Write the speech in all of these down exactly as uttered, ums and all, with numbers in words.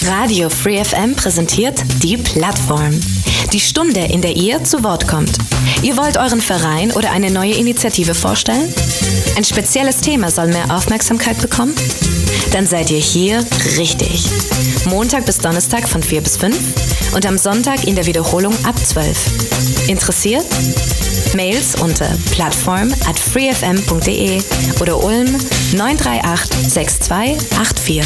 Radio Free F M präsentiert die Plattform. Die Stunde, in der ihr zu Wort kommt. Ihr wollt euren Verein oder eine neue Initiative vorstellen? Ein spezielles Thema soll mehr Aufmerksamkeit bekommen? Dann seid ihr hier richtig. Montag bis Donnerstag von vier bis fünf und am Sonntag in der Wiederholung ab zwölf. Interessiert? Mails unter plattform at freefm punkt de oder Ulm neun drei acht sechs zwei acht vier.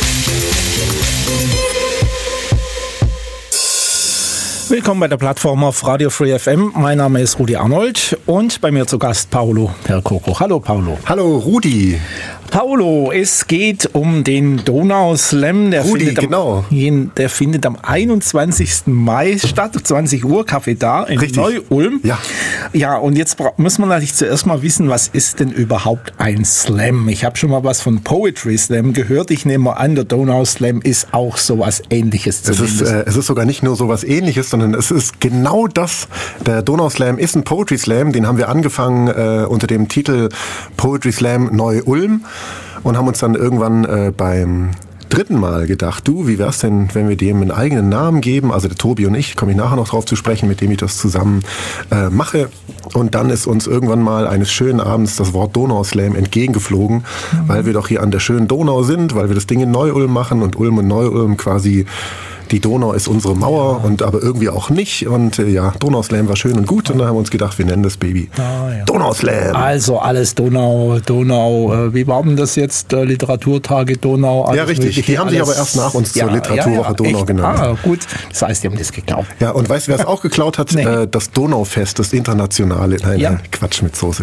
Willkommen bei der Plattform auf Radio Free F M. Mein Name ist Rudi Arnold und bei mir zu Gast Paolo Percoco. Hallo Paolo. Hallo Rudi. Paolo, es geht um den Donau-Slam. Der, Rudi, findet genau. am, der findet am einundzwanzigsten Mai statt, zwanzig Uhr, Café Da in Richtig. Neu-Ulm. Ja. Ja, und jetzt muss man natürlich zuerst mal wissen, was ist denn überhaupt ein Slam? Ich habe schon mal was von Poetry Slam gehört. Ich nehme mal an, der Donau-Slam ist auch sowas Ähnliches. Es ist, äh, es ist sogar nicht nur sowas Ähnliches, sondern es ist genau das. Der Donau-Slam ist ein Poetry Slam. Den haben wir angefangen äh, unter dem Titel Poetry Slam Neu-Ulm und haben uns dann irgendwann äh, beim dritten Mal gedacht, du, wie wär's denn, wenn wir dem einen eigenen Namen geben? Also der Tobi und ich, komme ich nachher noch drauf zu sprechen, mit dem ich das zusammen äh, mache. Und dann ist uns irgendwann mal eines schönen Abends das Wort Donau-Slam entgegengeflogen, mhm. weil wir doch hier an der schönen Donau sind, weil wir das Ding in Neu-Ulm machen und Ulm und Neu-Ulm quasi. Die Donau ist unsere Mauer, ja. und aber irgendwie auch nicht. Und äh, ja, Donau-Slam war schön und gut. Und dann haben wir uns gedacht, wir nennen das Baby ah, ja. Donau-Slam. Also alles Donau, Donau. Äh, wie war denn das jetzt? Äh, Literaturtage Donau? Alles ja, richtig. Die haben alles, sich aber erst nach uns ja, zur Literaturwoche ja, ja, Donau echt? genannt. Ah, gut. Das heißt, die haben das geklaut. Ja, und weißt du, wer es auch geklaut hat? Nee. Äh, das Donaufest, das internationale. Nein, ja. nein, Quatsch mit Soße.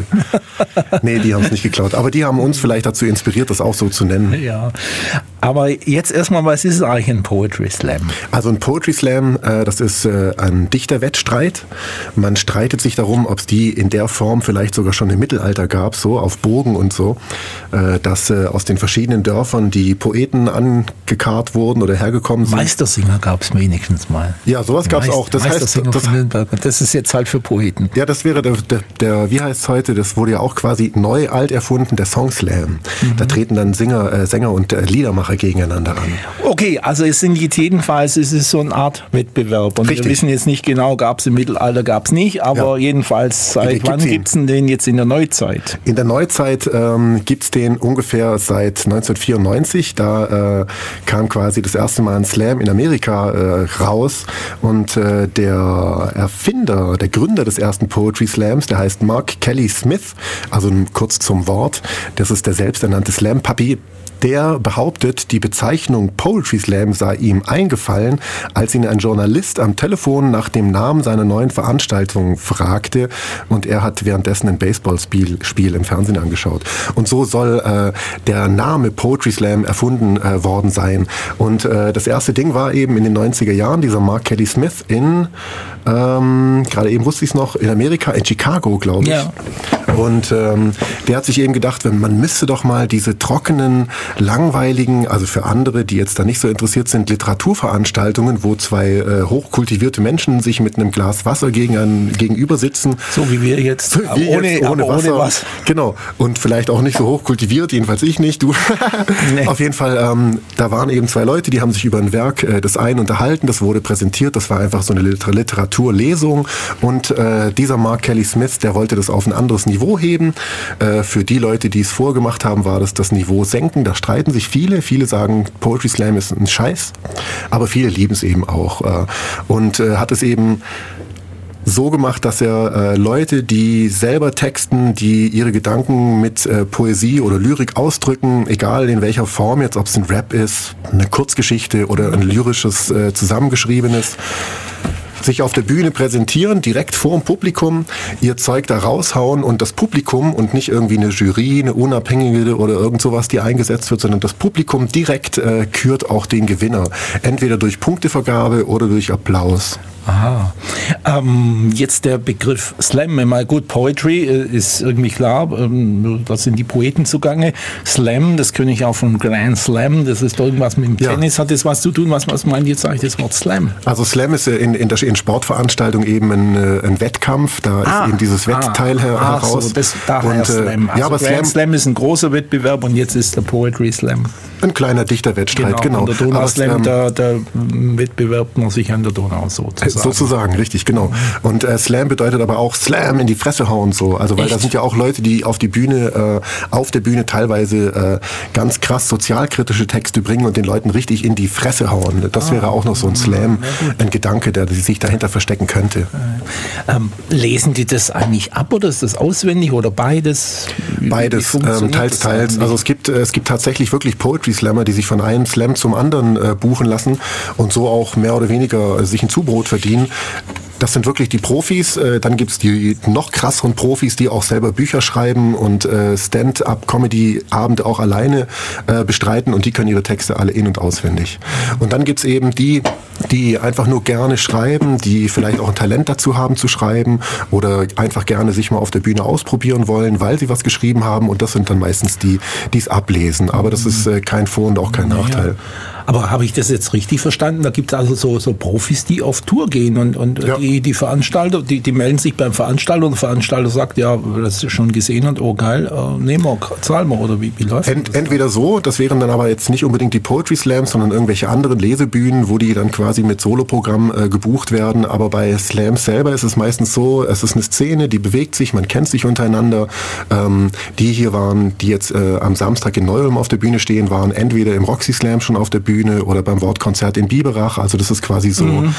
Nee, die haben es nicht geklaut. Aber die haben uns vielleicht dazu inspiriert, das auch so zu nennen. Ja. Aber jetzt erstmal, was ist eigentlich ein Poetry Slam? Also ein Poetry Slam, äh, das ist äh, ein Dichterwettstreit. Man streitet sich darum, ob es die in der Form vielleicht sogar schon im Mittelalter gab, so auf Burgen und so, äh, dass äh, aus den verschiedenen Dörfern die Poeten angekarrt wurden oder hergekommen sind. Meistersinger gab es wenigstens mal. Ja, sowas gab es auch. Das heißt, das, das ist jetzt halt für Poeten. Ja, das wäre der, der, der wie heißt es heute, das wurde ja auch quasi neu alt erfunden, der Song Slam. Mhm. Da treten dann Singer, äh, Sänger und äh, Liedermacher gegeneinander an. Okay, also es sind jetzt jedenfalls, es ist so eine Art Wettbewerb. Und Richtig. Wir wissen jetzt nicht genau, gab es im Mittelalter, gab es nicht, aber ja. jedenfalls, seit wann gibt es denn den jetzt in der Neuzeit? In der Neuzeit ähm, gibt es den ungefähr seit neunzehnhundertvierundneunzig. Da äh, kam quasi das erste Mal ein Slam in Amerika äh, raus. Und äh, der Erfinder, der Gründer des ersten Poetry Slams, der heißt Mark Kelly Smith, also kurz zum Wort, das ist der selbsternannte Slam-Papi. Der behauptet, die Bezeichnung Poetry Slam sei ihm eingefallen, als ihn ein Journalist am Telefon nach dem Namen seiner neuen Veranstaltung fragte und er hat währenddessen ein Baseballspiel Spiel im Fernsehen angeschaut. Und so soll äh, der Name Poetry Slam erfunden äh, worden sein. Und äh, das erste Ding war eben in den neunziger Jahren, dieser Mark Kelly Smith in, ähm, gerade eben wusste ich es noch, in Amerika, in Chicago, glaube ich. Ja. Und ähm, der hat sich eben gedacht, man müsste doch mal diese trockenen, langweiligen, also für andere, die jetzt da nicht so interessiert sind, Literaturveranstaltungen, wo zwei äh, hochkultivierte Menschen sich mit einem Glas Wasser gegen ein, gegenüber sitzen. So wie wir jetzt, wie ohne, jetzt ohne, Wasser. ohne Wasser. Genau. Und vielleicht auch nicht so hochkultiviert, jedenfalls ich nicht, du. Nee. Auf jeden Fall, ähm, da waren eben zwei Leute, die haben sich über ein Werk äh, des einen unterhalten, das wurde präsentiert, das war einfach so eine Liter- Literaturlesung und äh, dieser Mark Kelly Smith, der wollte das auf ein anderes Niveau heben. Äh, für die Leute, die es vorgemacht haben, war das das Niveau senken. Da streiten sich viele. Viele sagen, Poetry Slam ist ein Scheiß, aber viele lieben es eben auch. Äh, und äh, hat es eben so gemacht, dass er äh, Leute, die selber texten, die ihre Gedanken mit äh, Poesie oder Lyrik ausdrücken, egal in welcher Form, jetzt ob es ein Rap ist, eine Kurzgeschichte oder ein lyrisches äh, zusammengeschriebenes, sich auf der Bühne präsentieren, direkt vor dem Publikum, ihr Zeug da raushauen und das Publikum und nicht irgendwie eine Jury, eine unabhängige oder irgend sowas, die eingesetzt wird, sondern das Publikum direkt äh, kürt auch den Gewinner. Entweder durch Punktevergabe oder durch Applaus. Aha. Ähm, jetzt der Begriff Slam. Mal gut, Poetry äh, ist irgendwie klar, ähm, da sind die Poeten zugange. Slam, das kenne ich auch von Grand Slam, das ist irgendwas mit dem ja. Tennis. Hat das was zu tun? Was, was meint jetzt eigentlich das Wort Slam? Also Slam ist in, in, der, in Sportveranstaltungen eben ein, ein Wettkampf, da ah, ist eben dieses Wettteil ah, her, ah, heraus. So, das, daher und, Slam. Also ja, aber Grand Slam, Slam ist ein großer Wettbewerb und jetzt ist der Poetry Slam. Ein kleiner Dichterwettstreit, genau. genau. Und der Donau Slam, der, der Wettbewerb man sich an der Donau sozusagen. Sozusagen, richtig, genau. Und äh, Slam bedeutet aber auch Slam in die Fresse hauen, so. Also, weil Echt? Da sind ja auch Leute, die auf die Bühne, äh, auf der Bühne teilweise äh, ganz krass sozialkritische Texte bringen und den Leuten richtig in die Fresse hauen. Das ah, wäre auch noch so ein Slam, ein Gedanke, der sich dahinter verstecken könnte. Ähm, lesen die das eigentlich ab oder ist das auswendig oder beides? Beides, ähm, teils, teils. Also es gibt, es gibt tatsächlich wirklich Poetry Slammer, die sich von einem Slam zum anderen äh, buchen lassen und so auch mehr oder weniger äh, sich ein Zubrot verdienen. Das sind wirklich die Profis. Dann gibt's die noch krasseren Profis, die auch selber Bücher schreiben und Stand-up-Comedy-Abende auch alleine bestreiten und die können ihre Texte alle in- und auswendig. Und dann gibt's eben die, die einfach nur gerne schreiben, die vielleicht auch ein Talent dazu haben zu schreiben oder einfach gerne sich mal auf der Bühne ausprobieren wollen, weil sie was geschrieben haben und das sind dann meistens die, die es ablesen. Aber das ist kein Vor- und auch kein naja. Nachteil. Aber habe ich das jetzt richtig verstanden? Da gibt es also so, so Profis, die auf Tour gehen und, und ja. die, die Veranstalter, die, die melden sich beim Veranstalter und der Veranstalter sagt, ja, das ist schon gesehen und oh geil, äh, nehmen wir, zahlen wir oder wie, wie läuft Ent, das? Entweder so, das wären dann aber jetzt nicht unbedingt die Poetry Slams, sondern irgendwelche anderen Lesebühnen, wo die dann quasi mit Soloprogramm äh, gebucht werden. Aber bei Slams selber ist es meistens so, es ist eine Szene, die bewegt sich, man kennt sich untereinander. Ähm, die hier waren, die jetzt äh, am Samstag in Neu-Ulm auf der Bühne stehen, waren entweder im Roxy Slam schon auf der Bühne oder beim Wortkonzert in Biberach. Also das ist quasi so, mhm.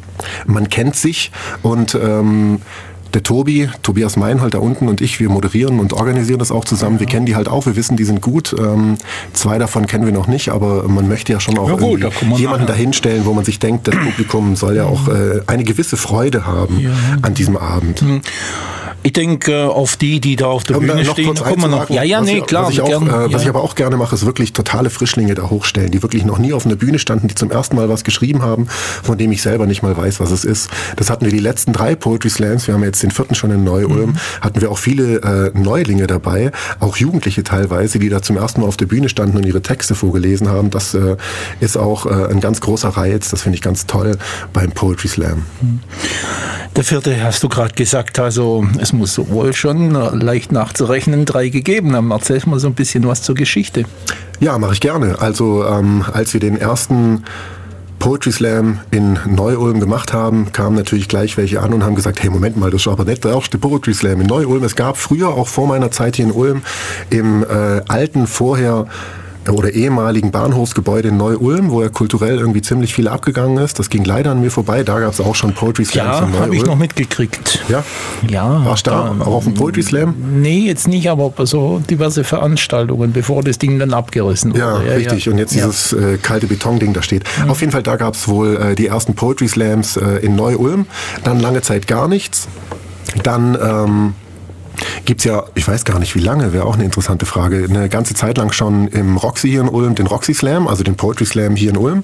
man kennt sich und ähm, der Tobi, Tobias Meinhold da unten und ich, wir moderieren und organisieren das auch zusammen. Wir kennen die halt auch, wir wissen, die sind gut. Ähm, zwei davon kennen wir noch nicht, aber man möchte ja schon auch ja gut, da jemanden dahinstellen, wo man sich denkt, das Publikum soll ja auch äh, eine gewisse Freude haben ja. an diesem Abend. Mhm. Ich denke, auf die, die da auf der um, Bühne stehen, kommen wir noch. Ja, ja, nee, ich, klar. Was ich, auch, gern, äh, was ja. ich aber auch gerne mache, ist wirklich totale Frischlinge da hochstellen, die wirklich noch nie auf einer Bühne standen, die zum ersten Mal was geschrieben haben, von dem ich selber nicht mal weiß, was es ist. Das hatten wir die letzten drei Poetry Slams, wir haben jetzt den vierten schon in Neu-Ulm, mhm. hatten wir auch viele äh, Neulinge dabei, auch Jugendliche teilweise, die da zum ersten Mal auf der Bühne standen und ihre Texte vorgelesen haben. Das äh, ist auch äh, ein ganz großer Reiz, das finde ich ganz toll beim Poetry Slam. Mhm. Der vierte hast du gerade gesagt, also es muss wohl schon leicht nachzurechnen drei gegeben haben. Erzähl mal so ein bisschen was zur Geschichte. Ja, mache ich gerne. Also ähm, als wir den ersten Poetry Slam in Neu-Ulm gemacht haben, kamen natürlich gleich welche an und haben gesagt, hey, Moment mal, das ist aber nicht der erste Poetry Slam in Neu-Ulm. Es gab früher, auch vor meiner Zeit hier in Ulm, im äh, alten vorher oder ehemaligen Bahnhofsgebäude in Neu-Ulm, wo ja kulturell irgendwie ziemlich viel abgegangen ist. Das ging leider an mir vorbei. Da gab es auch schon Poetry Slams ja, in Neu-Ulm. Ja, habe ich noch mitgekriegt. Ja? Ja. Warst du da, da auch auf dem Poetry Slam? Nee, jetzt nicht, aber so diverse Veranstaltungen, bevor das Ding dann abgerissen wurde. Ja, ja richtig. Ja. Und jetzt ja. dieses äh, kalte Betonding da steht. Mhm. Auf jeden Fall, da gab es wohl äh, die ersten Poetry Slams äh, in Neu-Ulm. Dann lange Zeit gar nichts. Dann ähm, gibt's ja, ich weiß gar nicht wie lange, wäre auch eine interessante Frage, eine ganze Zeit lang schon im Roxy hier in Ulm, den Roxy Slam, also den Poetry Slam hier in Ulm.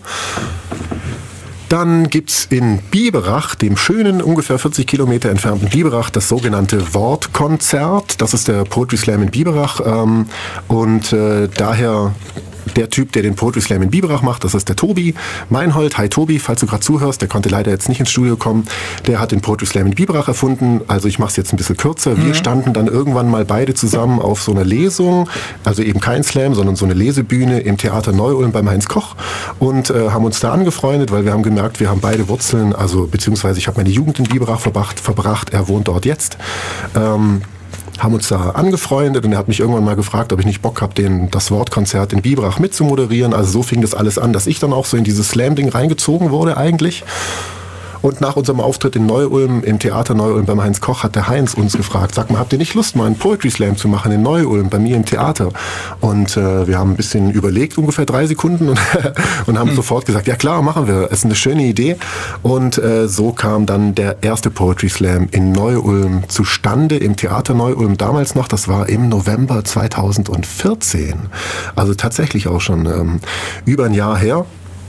Dann gibt's in Biberach, dem schönen, ungefähr vierzig Kilometer entfernten Biberach, das sogenannte Wortkonzert. Das ist der Poetry Slam in Biberach ähm, und äh, daher der Typ, der den Poetry Slam in Biberach macht, das ist der Tobi Meinhold. Hi Tobi, falls du gerade zuhörst, der konnte leider jetzt nicht ins Studio kommen. Der hat den Poetry Slam in Biberach erfunden. Also ich mache es jetzt ein bisschen kürzer. Wir mhm. standen dann irgendwann mal beide zusammen auf so einer Lesung, also eben kein Slam, sondern so eine Lesebühne im Theater Neu-Ulm beim Heinz Koch und äh, haben uns da angefreundet, weil wir haben gemerkt, wir haben beide Wurzeln, also beziehungsweise ich habe meine Jugend in Biberach verbracht, verbracht. Er wohnt dort jetzt. Ähm, haben uns da angefreundet und er hat mich irgendwann mal gefragt, ob ich nicht Bock habe, den, das Wortkonzert in Biberach mitzumoderieren. Also so fing das alles an, dass ich dann auch so in dieses Slam-Ding reingezogen wurde eigentlich. Und nach unserem Auftritt in Neu-Ulm, im Theater Neu-Ulm beim Heinz Koch, hat der Heinz uns gefragt, sag mal, habt ihr nicht Lust, mal einen Poetry Slam zu machen in Neu-Ulm, bei mir im Theater? Und äh, wir haben ein bisschen überlegt, ungefähr drei Sekunden, und, und haben mhm. sofort gesagt, ja klar, machen wir, es ist eine schöne Idee. Und äh, so kam dann der erste Poetry Slam in Neu-Ulm zustande, im Theater Neu-Ulm damals noch, das war im November zweitausendvierzehn. Also tatsächlich auch schon ähm, über ein Jahr her.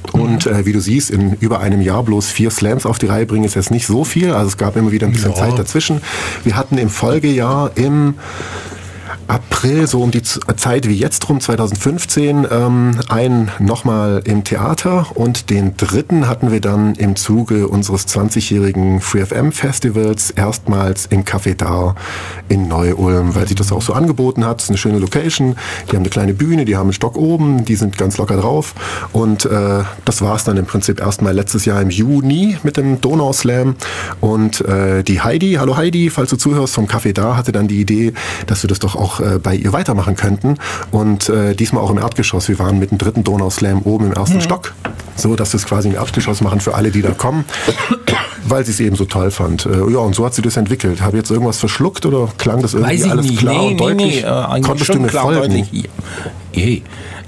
Und äh, wie du siehst, in über einem Jahr bloß vier Slams auf die Reihe bringen, ist jetzt nicht so viel. Also es gab immer wieder ein bisschen ja. Zeit dazwischen. Wir hatten im Folgejahr im April, so um die Zeit wie jetzt rum, zwanzig fünfzehn, ähm, einen nochmal im Theater und den dritten hatten wir dann im Zuge unseres zwanzigjährigen Free F M Festivals erstmals im Café Dar in Neu-Ulm, weil sich das auch so angeboten hat. Es ist eine schöne Location, die haben eine kleine Bühne, die haben einen Stock oben, die sind ganz locker drauf und äh, das war es dann im Prinzip erstmal letztes Jahr im Juni mit dem Donau-Slam und äh, die Heidi, hallo Heidi, falls du zuhörst, vom Café Dar hatte dann die Idee, dass wir das doch auch bei ihr weitermachen könnten und äh, diesmal auch im Erdgeschoss. Wir waren mit dem dritten Donau-Slam oben im ersten mhm. Stock, so dass wir es quasi im Erdgeschoss machen für alle, die da kommen, weil sie es eben so toll fand. Äh, ja, und so hat sie das entwickelt. Habe ich jetzt irgendwas verschluckt oder klang das irgendwie alles nicht. klar nee, und deutlich? Nee, nee, äh, Konntest du mir folgen? Hey.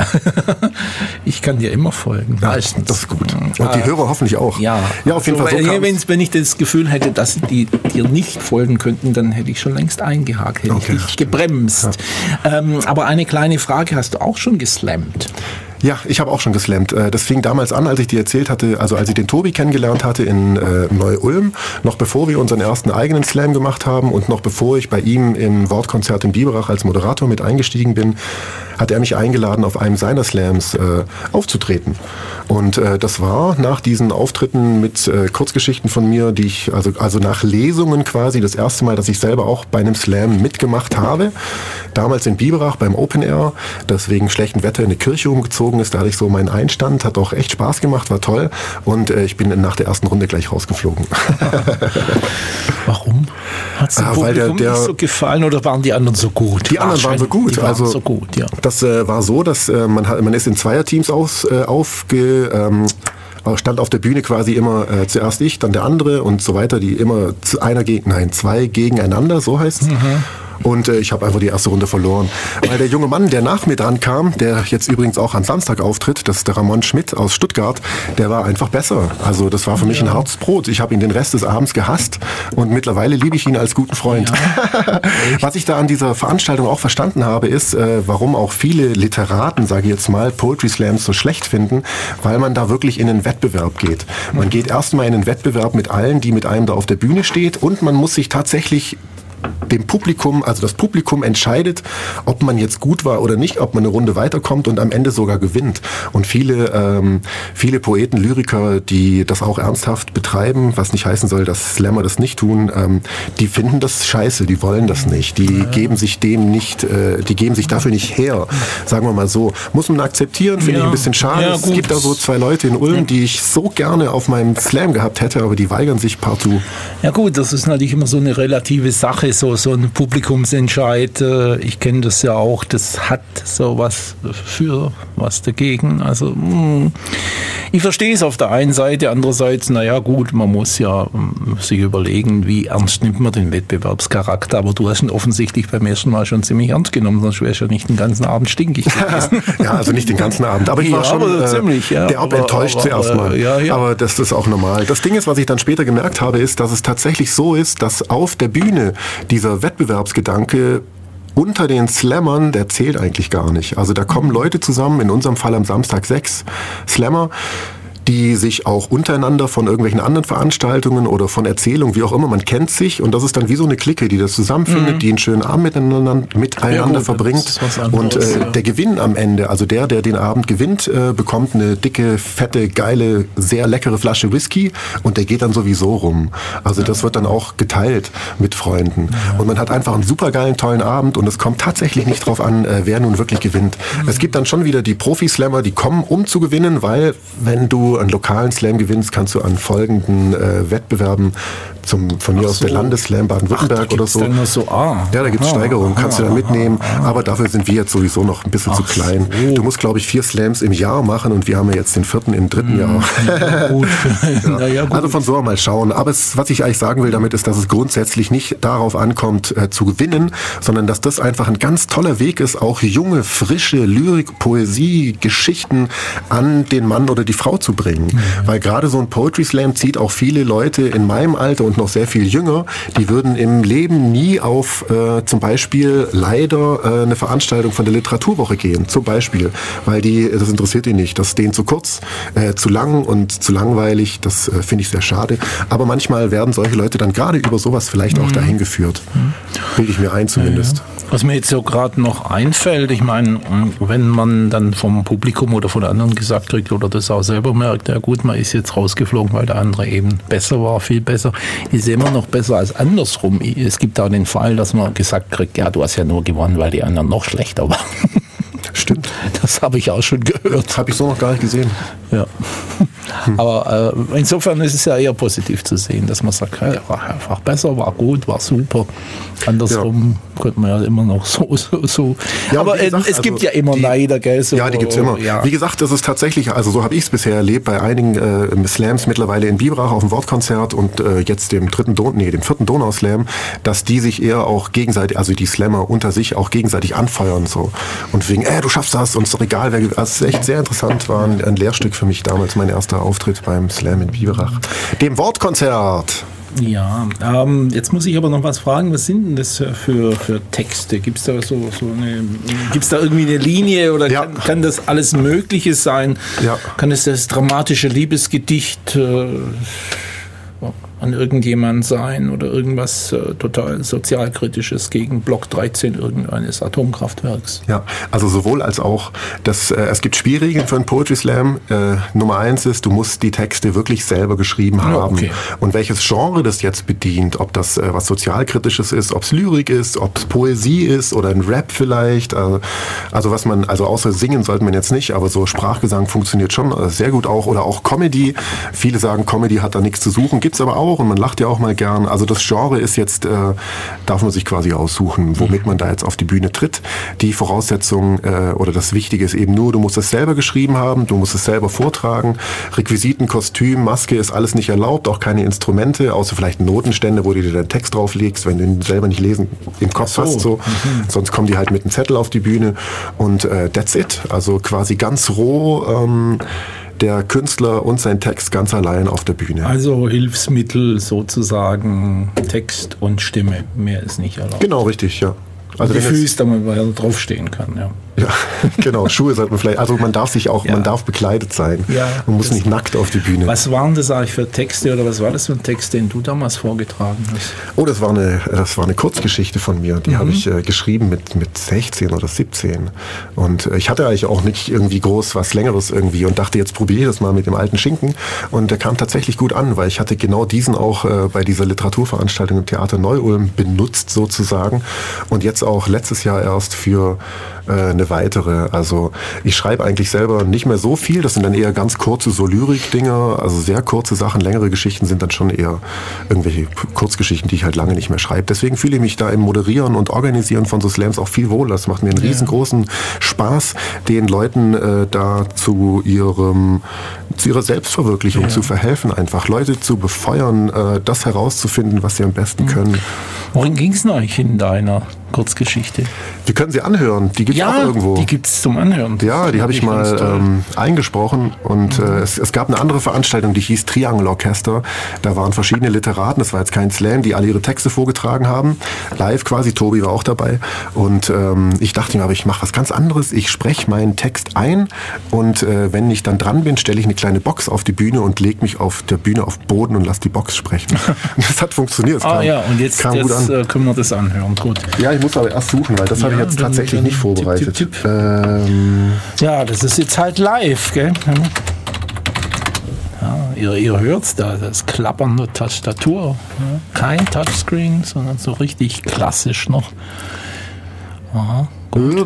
Ich kann dir immer folgen. Ja, meistens. Das ist gut. Und die äh, Hörer hoffentlich auch. Ja, ja auf jeden also, Fall. So wenn, wenn ich das Gefühl hätte, dass die dir nicht folgen könnten, dann hätte ich schon längst eingehakt, hätte okay. ich dich gebremst. Ja. Ähm, aber eine kleine Frage, hast du auch schon geslammt? Ja, ich habe auch schon geslammt. Das fing damals an, als ich dir erzählt hatte, also als ich den Tobi kennengelernt hatte in äh, Neu-Ulm, noch bevor wir unseren ersten eigenen Slam gemacht haben und noch bevor ich bei ihm im Wortkonzert in Biberach als Moderator mit eingestiegen bin, hat er mich eingeladen, auf einem seiner Slams äh, aufzutreten. Und äh, das war nach diesen Auftritten mit äh, Kurzgeschichten von mir, die ich, also, also nach Lesungen quasi, das erste Mal, dass ich selber auch bei einem Slam mitgemacht habe. Damals in Biberach beim Open Air, das wegen schlechtem Wetter in eine Kirche umgezogen ist, da hatte ich so meinen Einstand, hat auch echt Spaß gemacht, war toll und äh, ich bin nach der ersten Runde gleich rausgeflogen. Warum? Hat es dem ah, Publikum der, der, nicht so gefallen oder waren die anderen so gut? Die anderen Ach, waren so gut. Die waren also, so gut, ja. Das äh, war so, dass äh, man, hat, man ist in Zweierteams aus, äh, aufge... Ähm, stand auf der Bühne quasi immer äh, zuerst ich, dann der andere und so weiter, die immer zu einer gegen, nein, zwei gegeneinander, so heißt es. Mhm. Und äh, ich habe einfach die erste Runde verloren. Weil der junge Mann, der nach mir dran kam, der jetzt übrigens auch am Samstag auftritt, das ist der Ramon Schmidt aus Stuttgart, der war einfach besser. Also das war für mich ja. ein hartes Brot. Ich habe ihn den Rest des Abends gehasst und mittlerweile liebe ich ihn als guten Freund. Ja. Was ich da an dieser Veranstaltung auch verstanden habe, ist, äh, warum auch viele Literaten, sage ich jetzt mal, Poetry Slams so schlecht finden, weil man da wirklich in einen Wettbewerb geht. Man geht erstmal in einen Wettbewerb mit allen, die mit einem da auf der Bühne steht und man muss sich tatsächlich dem Publikum, also das Publikum entscheidet, ob man jetzt gut war oder nicht, ob man eine Runde weiterkommt und am Ende sogar gewinnt. Und viele, ähm, viele Poeten, Lyriker, die das auch ernsthaft betreiben, was nicht heißen soll, dass Slammer das nicht tun, ähm, die finden das scheiße, die wollen das nicht, die ja. geben sich dem nicht, äh, die geben sich dafür nicht her, sagen wir mal so. Muss man akzeptieren, finde ja. ich ein bisschen schade. Ja, es gibt da so zwei Leute in Ulm, die ich so gerne auf meinem Slam gehabt hätte, aber die weigern sich partout. Ja gut, das ist natürlich immer so eine relative Sache, so, so ein Publikumsentscheid, ich kenne das ja auch, das hat so was für, was dagegen. Also mh, ich verstehe es auf der einen Seite, andererseits, naja gut, man muss ja mh, sich überlegen, wie ernst nimmt man den Wettbewerbscharakter, aber du hast ihn offensichtlich beim ersten Mal schon ziemlich ernst genommen, sonst wärst du ja nicht den ganzen Abend stinkig gewesen. Ja, also nicht den ganzen Abend, aber ich war ja, schon äh, ziemlich, ja, der aber, enttäuscht aber, zuerst mal. Ja, ja. Aber das ist auch normal. Das Ding ist, was ich dann später gemerkt habe, ist, dass es tatsächlich so ist, dass auf der Bühne dieser Wettbewerbsgedanke unter den Slammern, der zählt eigentlich gar nicht. Also da kommen Leute zusammen, in unserem Fall am Samstag sechs Slammer, die sich auch untereinander von irgendwelchen anderen Veranstaltungen oder von Erzählungen, wie auch immer, man kennt sich und das ist dann wie so eine Clique, die das zusammenfindet, mhm. die einen schönen Abend miteinander, miteinander ja, gut, verbringt und äh, ja. der Gewinn am Ende, also der, der den Abend gewinnt, äh, bekommt eine dicke, fette, geile, sehr leckere Flasche Whisky und der geht dann sowieso rum. Also ja. das wird dann auch geteilt mit Freunden ja. und man hat einfach einen supergeilen, tollen Abend und es kommt tatsächlich nicht drauf an, äh, wer nun wirklich gewinnt. Mhm. Es gibt dann schon wieder die Profi-Slammer, die kommen, um zu gewinnen, weil wenn du einen lokalen Slam gewinnst, kannst du an folgenden äh, Wettbewerben zum, von mir aus so. der Landesslam Baden-Württemberg oder so. Dann so ah, ja, da gibt es Steigerungen, kannst ah, du da mitnehmen, ah, aber dafür sind wir jetzt sowieso noch ein bisschen Ach zu klein. So. Du musst, glaube ich, vier Slams im Jahr machen und wir haben ja jetzt den vierten im dritten mm, Jahr. Ja, gut. ja. Ja, gut. Also von so mal schauen. Aber es, was ich eigentlich sagen will damit ist, dass es grundsätzlich nicht darauf ankommt, äh, zu gewinnen, sondern dass das einfach ein ganz toller Weg ist, auch junge, frische Lyrik, Poesie, Geschichten an den Mann oder die Frau zu bringen. bringen. Mhm. Weil gerade so ein Poetry Slam zieht auch viele Leute in meinem Alter und noch sehr viel jünger, die würden im Leben nie auf äh, zum Beispiel leider äh, eine Veranstaltung von der Literaturwoche gehen. Zum Beispiel. Weil die, das interessiert die nicht. Das ist denen zu kurz, äh, zu lang und zu langweilig. Das äh, finde ich sehr schade. Aber manchmal werden solche Leute dann gerade über sowas vielleicht auch mhm. dahin geführt. Mhm. Bilde ich mir ein zumindest. Ja, ja. Was mir jetzt so gerade noch einfällt, ich meine, wenn man dann vom Publikum oder von anderen gesagt kriegt oder das auch selber merkt, ja gut, man ist jetzt rausgeflogen, weil der andere eben besser war, viel besser, ist immer noch besser als andersrum. Es gibt auch den Fall, dass man gesagt kriegt, ja, du hast ja nur gewonnen, weil die anderen noch schlechter waren. Stimmt. Das habe ich auch schon gehört. Das habe ich so noch gar nicht gesehen. Ja. Hm. Aber äh, insofern ist es ja eher positiv zu sehen, dass man sagt, hey, war einfach besser, war gut, war super. Andersrum ja. könnte man ja immer noch so, so, so. Ja, aber gesagt, es gibt also ja immer die, Neider, gell? So, ja, die gibt es immer. Ja. Wie gesagt, das ist tatsächlich, also so habe ich es bisher erlebt, bei einigen äh, Slams mittlerweile in Biberach auf dem Wortkonzert und äh, jetzt dem dritten Don nee, dem vierten Donau-Slam, dass die sich eher auch gegenseitig, also die Slammer unter sich auch gegenseitig anfeuern. So. Und wegen, äh, du schaffst das und ist doch egal, wer gewinnt. Das ist echt sehr interessant, war ein, ein Lehrstück für mich damals, mein erster Auftritt beim Slam in Biberach. Dem Wortkonzert. Ja, ähm, jetzt muss ich aber noch was fragen, was sind denn das für, für Texte? Gibt es da so, so eine, gibt's da irgendwie eine Linie oder ja. kann, kann das alles Mögliche sein? Ja. Kann es das dramatische Liebesgedicht äh, an irgendjemand sein oder irgendwas äh, total sozialkritisches gegen Block dreizehn irgendeines Atomkraftwerks? Ja, also sowohl als auch, dass, äh, es gibt Spielregeln für einen Poetry Slam. Äh, Nummer eins ist, du musst die Texte wirklich selber geschrieben haben. Oh, okay. Und welches Genre das jetzt bedient, ob das äh, was Sozialkritisches ist, ob es Lyrik ist, ob es Poesie ist oder ein Rap vielleicht. Äh, also was man, also außer singen sollte man jetzt nicht, aber so Sprachgesang funktioniert schon äh, sehr gut auch. Oder auch Comedy. Viele sagen, Comedy hat da nichts zu suchen, gibt's aber auch. Und man lacht ja auch mal gern. Also das Genre ist jetzt, äh, darf man sich quasi aussuchen, womit man da jetzt auf die Bühne tritt. Die Voraussetzung äh, oder das Wichtige ist eben nur, du musst es selber geschrieben haben, du musst es selber vortragen. Requisiten, Kostüm, Maske ist alles nicht erlaubt, auch keine Instrumente, außer vielleicht Notenstände, wo du dir den Text drauflegst, wenn du ihn selber nicht lesen im Kopf so. hast. So. Mhm. Sonst kommen die halt mit einem Zettel auf die Bühne und äh, that's it. Also quasi ganz roh ähm, der Künstler und sein Text ganz allein auf der Bühne. Also Hilfsmittel sozusagen, Text und Stimme, mehr ist nicht erlaubt. Genau, richtig, ja. Also die Füße, damit man ja draufstehen kann, ja. Ja, genau, Schuhe sollte man vielleicht, also man darf sich auch, ja. man darf bekleidet sein. Ja, man muss nicht nackt auf die Bühne. Was waren das eigentlich für Texte oder was war das für ein Text, den du damals vorgetragen hast? Oh, das war eine, das war eine Kurzgeschichte von mir, die mhm. habe ich äh, geschrieben mit, mit sechzehn oder siebzehn. Und äh, ich hatte eigentlich auch nicht irgendwie groß was Längeres irgendwie und dachte, jetzt probiere ich das mal mit dem alten Schinken. Und der kam tatsächlich gut an, weil ich hatte genau diesen auch äh, bei dieser Literaturveranstaltung im Theater Neu-Ulm benutzt sozusagen. Und jetzt auch letztes Jahr erst für äh, eine weitere. Also ich schreibe eigentlich selber nicht mehr so viel. Das sind dann eher ganz kurze so Lyrik-Dinger, also sehr kurze Sachen. Längere Geschichten sind dann schon eher irgendwelche Kurzgeschichten, die ich halt lange nicht mehr schreibe. Deswegen fühle ich mich da im Moderieren und Organisieren von so Slams auch viel wohler. Das macht mir einen ja. riesengroßen Spaß, den Leuten äh, da zu ihrem zu ihrer Selbstverwirklichung ja. zu verhelfen, einfach Leute zu befeuern, äh, das herauszufinden, was sie am besten können. Wohin ging es denn eigentlich in deiner Kurzgeschichte? Wir können sie anhören, die gibt es ja, auch irgendwo. Die gibt es zum Anhören. Das ja, die habe ich mal ähm, eingesprochen und mhm. äh, es, es gab eine andere Veranstaltung, die hieß Triangle Orchester. Da waren verschiedene Literaten, das war jetzt kein Slam, die alle ihre Texte vorgetragen haben. Live quasi, Tobi war auch dabei. Und ähm, ich dachte mir, aber ich mache was ganz anderes. Ich spreche meinen Text ein und äh, wenn ich dann dran bin, stelle ich eine kleine Box auf die Bühne und lege mich auf der Bühne auf Boden und lasse die Box sprechen. Das hat funktioniert. Das ah kam, ja, und jetzt, kam jetzt gut an. können wir das anhören. Gut. Ja, ich muss aber erst suchen, weil das ja, habe ich jetzt dann, tatsächlich dann nicht vorbereitet. Tipp, tipp, tipp. Ähm, ja, das ist jetzt halt live, gell? Ja, ihr, ihr hört da, das Klappern der Tastatur. Ja, kein Touchscreen, sondern so richtig klassisch noch. Aha, gut.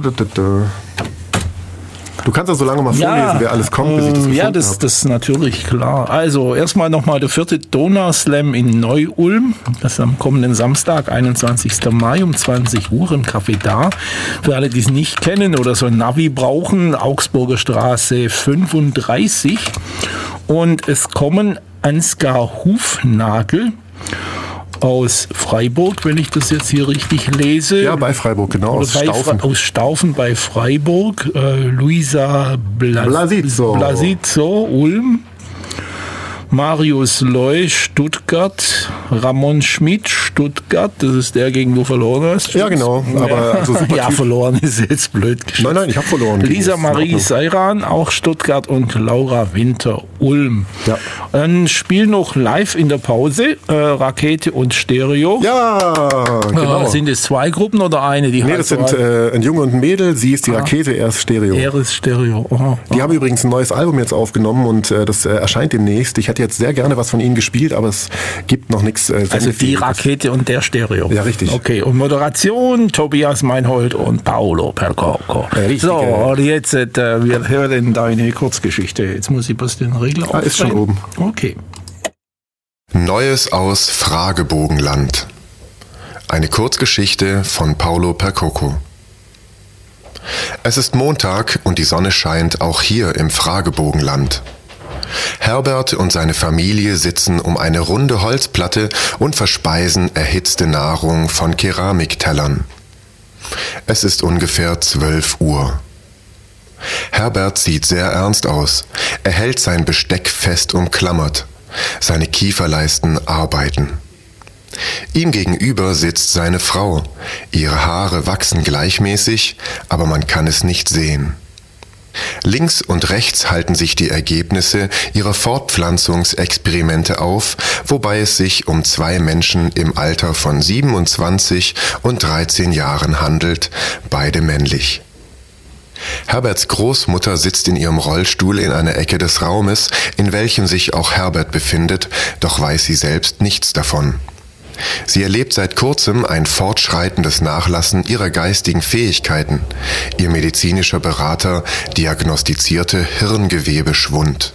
Du kannst ja so lange mal vorlesen, ja, wer alles kommt, bis ich das gefunden Ja, das, das ist natürlich klar. Also erstmal nochmal der vierte Donau-Slam in Neu-Ulm. Das ist am kommenden Samstag, einundzwanzigsten Mai um zwanzig Uhr im Café Da. Für alle, die es nicht kennen oder so ein Navi brauchen, Augsburger Straße fünfunddreißig. Und es kommen Ansgar Hufnagel aus Freiburg, wenn ich das jetzt hier richtig lese. Ja, bei Freiburg, genau, aus Staufen. Aus Staufen bei Freiburg. Äh, Luisa Blas- Blasizzo. Blasizzo, Ulm. Marius Loy, Stuttgart. Ramon Schmidt, Stuttgart. Das ist der, gegen du verloren hast. Ja, genau. Aber ja, also super ja verloren ist jetzt blöd geschätzt. Nein, nein, ich habe verloren. Lisa Marie Seiran, auch Stuttgart, und Laura Winter, Ulm. Ja. Dann spielen noch live in der Pause äh, Rakete und Stereo. Ja, genau. Äh, sind es zwei Gruppen oder eine? Die Nee, halt das sind äh, ein Junge und ein Mädel. Sie ist die Ah. Rakete, er ist Stereo. Er ist Stereo. Aha. Die haben übrigens ein neues Album jetzt aufgenommen und äh, das äh, erscheint demnächst. Ich hätte jetzt sehr gerne was von ihnen gespielt, aber es gibt noch nichts. Äh, Also die Rakete und der Stereo. Ja, richtig. Okay, und Moderation Tobias Meinhold und Paolo Percoco. Ja, richtig, so, äh, und jetzt, äh, wir hören deine Kurzgeschichte. Jetzt muss ich bloß den Regler Ah, ist schon oben. Okay. Neues aus Fragebogenland. Eine Kurzgeschichte von Paolo Percoco. Es ist Montag und die Sonne scheint auch hier im Fragebogenland. Herbert und seine Familie sitzen um eine runde Holzplatte und verspeisen erhitzte Nahrung von Keramiktellern. Es ist ungefähr zwölf Uhr. Herbert sieht sehr ernst aus. Er hält sein Besteck fest umklammert. Seine Kieferleisten arbeiten. Ihm gegenüber sitzt seine Frau. Ihre Haare wachsen gleichmäßig, aber man kann es nicht sehen. Links und rechts halten sich die Ergebnisse ihrer Fortpflanzungsexperimente auf, wobei es sich um zwei Menschen im Alter von siebenundzwanzig und dreizehn Jahren handelt, beide männlich. Herberts Großmutter sitzt in ihrem Rollstuhl in einer Ecke des Raumes, in welchem sich auch Herbert befindet, doch weiß sie selbst nichts davon. Sie erlebt seit kurzem ein fortschreitendes Nachlassen ihrer geistigen Fähigkeiten. Ihr medizinischer Berater diagnostizierte Hirngewebeschwund.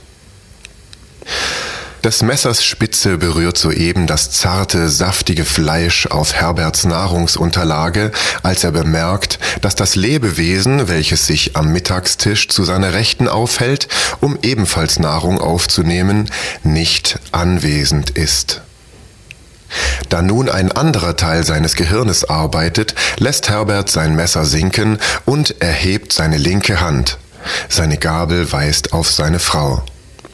Des Messers Spitze berührt soeben das zarte, saftige Fleisch auf Herberts Nahrungsunterlage, als er bemerkt, dass das Lebewesen, welches sich am Mittagstisch zu seiner Rechten aufhält, um ebenfalls Nahrung aufzunehmen, nicht anwesend ist. Da nun ein anderer Teil seines Gehirnes arbeitet, lässt Herbert sein Messer sinken und erhebt seine linke Hand. Seine Gabel weist auf seine Frau.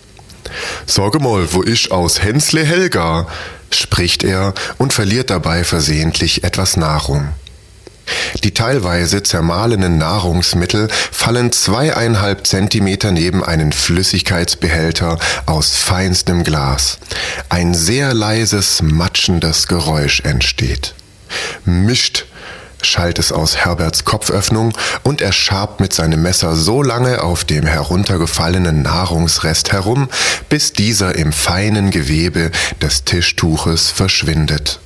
»Sag mal, wo ist aus Hänsle Helga?«, spricht er und verliert dabei versehentlich etwas Nahrung. Die teilweise zermahlenen Nahrungsmittel fallen zweieinhalb Zentimeter neben einen Flüssigkeitsbehälter aus feinstem Glas. Ein sehr leises, matschendes Geräusch entsteht. »Mischt«, schallt es aus Herberts Kopföffnung und er schabt mit seinem Messer so lange auf dem heruntergefallenen Nahrungsrest herum, bis dieser im feinen Gewebe des Tischtuches verschwindet.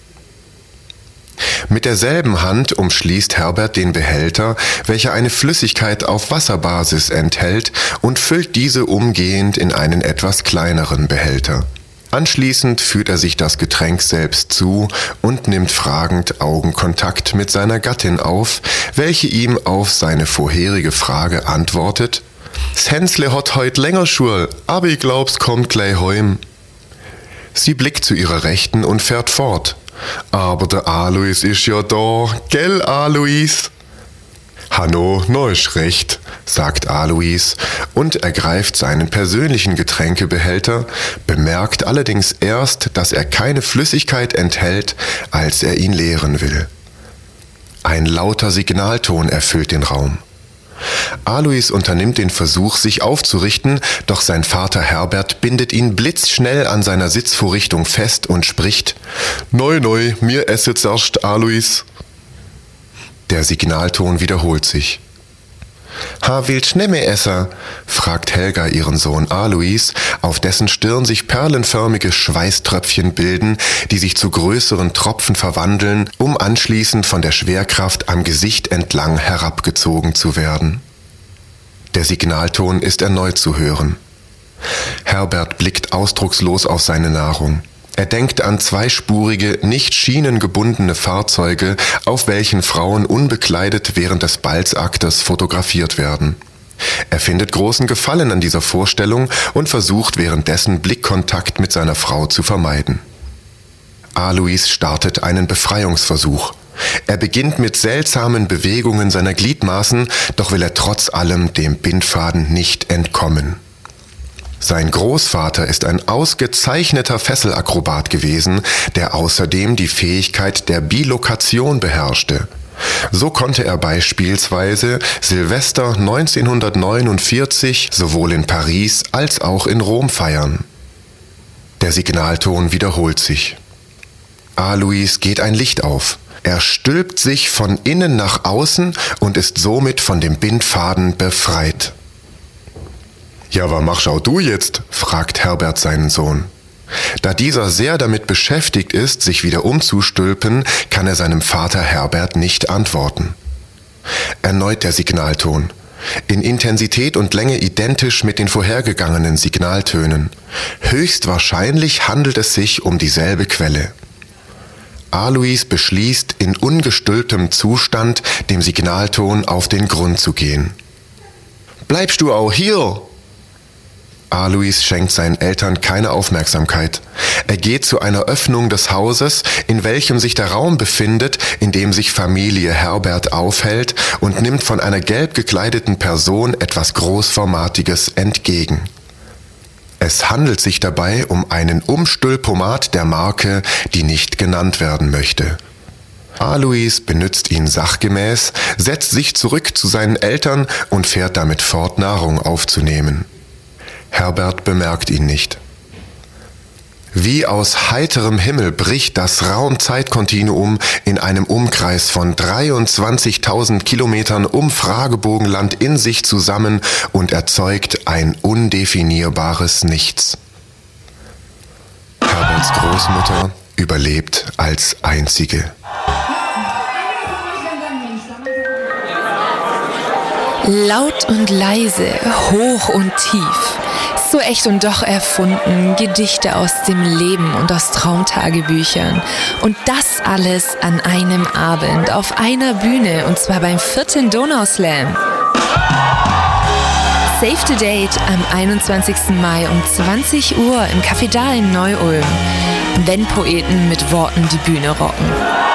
Mit derselben Hand umschließt Herbert den Behälter, welcher eine Flüssigkeit auf Wasserbasis enthält, und füllt diese umgehend in einen etwas kleineren Behälter. Anschließend führt er sich das Getränk selbst zu und nimmt fragend Augenkontakt mit seiner Gattin auf, welche ihm auf seine vorherige Frage antwortet: »S Hänsle hat heut länger Schul, aber ich glaub's kommt gleich heim.« Sie blickt zu ihrer Rechten und fährt fort. »Aber der Alois ist ja da, gell, Alois?« »Hanno, no ist recht«, sagt Alois und ergreift seinen persönlichen Getränkebehälter, bemerkt allerdings erst, dass er keine Flüssigkeit enthält, als er ihn leeren will. Ein lauter Signalton erfüllt den Raum. Alois unternimmt den Versuch, sich aufzurichten, doch sein Vater Herbert bindet ihn blitzschnell an seiner Sitzvorrichtung fest und spricht: »Neu, neu, mir esse zuerst, Alois.« Der Signalton wiederholt sich. »Ha, willst nemme Esser?«, fragt Helga ihren Sohn Alois, auf dessen Stirn sich perlenförmige Schweißtröpfchen bilden, die sich zu größeren Tropfen verwandeln, um anschließend von der Schwerkraft am Gesicht entlang herabgezogen zu werden. Der Signalton ist erneut zu hören. Herbert blickt ausdruckslos auf seine Nahrung. Er denkt an zweispurige, nicht schienengebundene Fahrzeuge, auf welchen Frauen unbekleidet während des Balzaktes fotografiert werden. Er findet großen Gefallen an dieser Vorstellung und versucht währenddessen Blickkontakt mit seiner Frau zu vermeiden. Alois startet einen Befreiungsversuch. Er beginnt mit seltsamen Bewegungen seiner Gliedmaßen, doch will er trotz allem dem Bindfaden nicht entkommen. Sein Großvater ist ein ausgezeichneter Fesselakrobat gewesen, der außerdem die Fähigkeit der Bilokation beherrschte. So konnte er beispielsweise Silvester neunzehnhundertneunundvierzig sowohl in Paris als auch in Rom feiern. Der Signalton wiederholt sich. Alois geht ein Licht auf. Er stülpt sich von innen nach außen und ist somit von dem Bindfaden befreit. »Ja, was machst auch du jetzt?« fragt Herbert seinen Sohn. Da dieser sehr damit beschäftigt ist, sich wieder umzustülpen, kann er seinem Vater Herbert nicht antworten. Erneut der Signalton. In Intensität und Länge identisch mit den vorhergegangenen Signaltönen. Höchstwahrscheinlich handelt es sich um dieselbe Quelle. Alois beschließt, in ungestülptem Zustand dem Signalton auf den Grund zu gehen. »Bleibst du auch hier?« Alois schenkt seinen Eltern keine Aufmerksamkeit. Er geht zu einer Öffnung des Hauses, in welchem sich der Raum befindet, in dem sich Familie Herbert aufhält, und nimmt von einer gelb gekleideten Person etwas Großformatiges entgegen. Es handelt sich dabei um einen Umstülpomat der Marke, die nicht genannt werden möchte. Alois benutzt ihn sachgemäß, setzt sich zurück zu seinen Eltern und fährt damit fort, Nahrung aufzunehmen. Herbert bemerkt ihn nicht. Wie aus heiterem Himmel bricht das Raum-Zeit-Kontinuum in einem Umkreis von dreiundzwanzigtausend Kilometern um Fragebogenland in sich zusammen und erzeugt ein undefinierbares Nichts. Herberts Großmutter überlebt als einzige. Laut und leise, hoch und tief, so echt und doch erfunden, Gedichte aus dem Leben und aus Traumtagebüchern. Und das alles an einem Abend auf einer Bühne, und zwar beim vierten Donauslam. Save the Date am einundzwanzigsten Mai um zwanzig Uhr im Café Da in Neu-Ulm. Wenn Poeten mit Worten die Bühne rocken.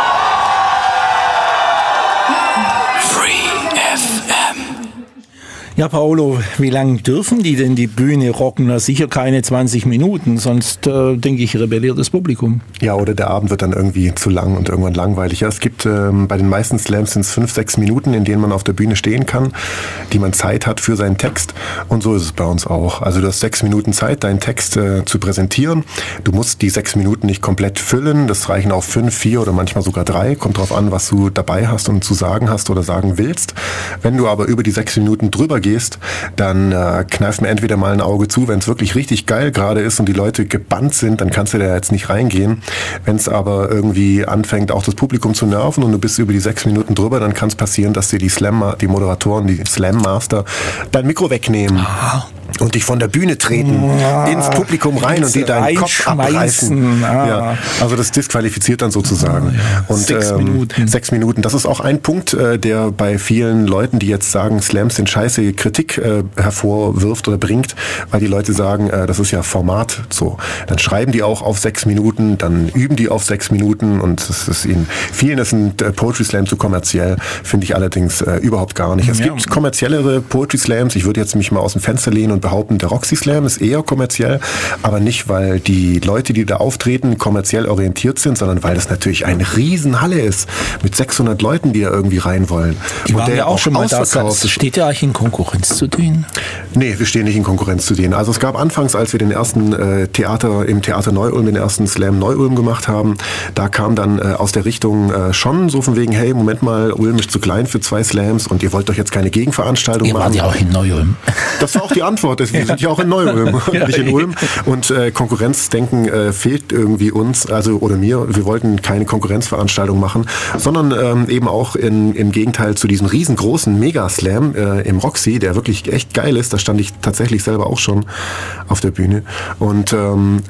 Ja, Paolo, wie lange dürfen die denn die Bühne rocken? Na, sicher keine zwanzig Minuten, sonst, äh, denke ich, rebelliert das Publikum. Ja, oder der Abend wird dann irgendwie zu lang und irgendwann langweilig. Ja, es gibt ähm, bei den meisten Slams sind es fünf, sechs Minuten, in denen man auf der Bühne stehen kann, die man Zeit hat für seinen Text. Und so ist es bei uns auch. Also du hast sechs Minuten Zeit, deinen Text äh, zu präsentieren. Du musst die sechs Minuten nicht komplett füllen. Das reichen auch fünf, vier oder manchmal sogar drei. Kommt drauf an, was du dabei hast und zu sagen hast oder sagen willst. Wenn du aber über die sechs Minuten drüber gehst, gehst, dann äh, kneift mir entweder mal ein Auge zu, wenn es wirklich richtig geil gerade ist und die Leute gebannt sind, dann kannst du da jetzt nicht reingehen. Wenn es aber irgendwie anfängt, auch das Publikum zu nerven und du bist über die sechs Minuten drüber, dann kann es passieren, dass dir die Slam, die Moderatoren, die Slam Master dein Mikro wegnehmen. Ah. Und dich von der Bühne treten, ja, ins Publikum rein und dir deinen Kopf abreißen. Ah. Ja, also das disqualifiziert dann sozusagen. Ah, ja. Und sechs, ähm, Minuten. sechs Minuten. Das ist auch ein Punkt, äh, der bei vielen Leuten, die jetzt sagen, Slams sind scheiße, Kritik äh, hervorwirft oder bringt, weil die Leute sagen, äh, das ist ja Format. So, dann schreiben die auch auf sechs Minuten, dann üben die auf sechs Minuten und das ist ihnen, vielen ist ein äh, Poetry Slam zu kommerziell, finde ich allerdings äh, überhaupt gar nicht. Es ja. gibt kommerziellere Poetry Slams. Ich würde jetzt mich mal aus dem Fenster lehnen und behaupten, der Roxy Slam ist eher kommerziell, aber nicht, weil die Leute, die da auftreten, kommerziell orientiert sind, sondern weil das natürlich eine Riesenhalle ist, mit sechshundert Leuten, die da irgendwie rein wollen. Die waren ja auch schon mal da. Steht ihr eigentlich in Konkurrenz zu denen? Nee, wir stehen nicht in Konkurrenz zu denen. Also es gab anfangs, als wir den ersten äh, Theater, im Theater Neu-Ulm, den ersten Slam Neu-Ulm gemacht haben, da kam dann äh, aus der Richtung äh, schon so von wegen, hey, Moment mal, Ulm ist zu klein für zwei Slams und ihr wollt doch jetzt keine Gegenveranstaltung ihr machen. Ihr wart ja auch in Neu-Ulm. Das war auch die Antwort. Wir sind ja auch in Neu-Ulm, ja, nicht in Ulm. Und äh, Konkurrenzdenken äh, fehlt irgendwie uns, also oder mir. Wir wollten keine Konkurrenzveranstaltung machen, sondern ähm, eben auch in, im Gegenteil zu diesem riesengroßen Megaslam äh, im Roxy, der wirklich echt geil ist. Da stand ich tatsächlich selber auch schon auf der Bühne. Und ähm,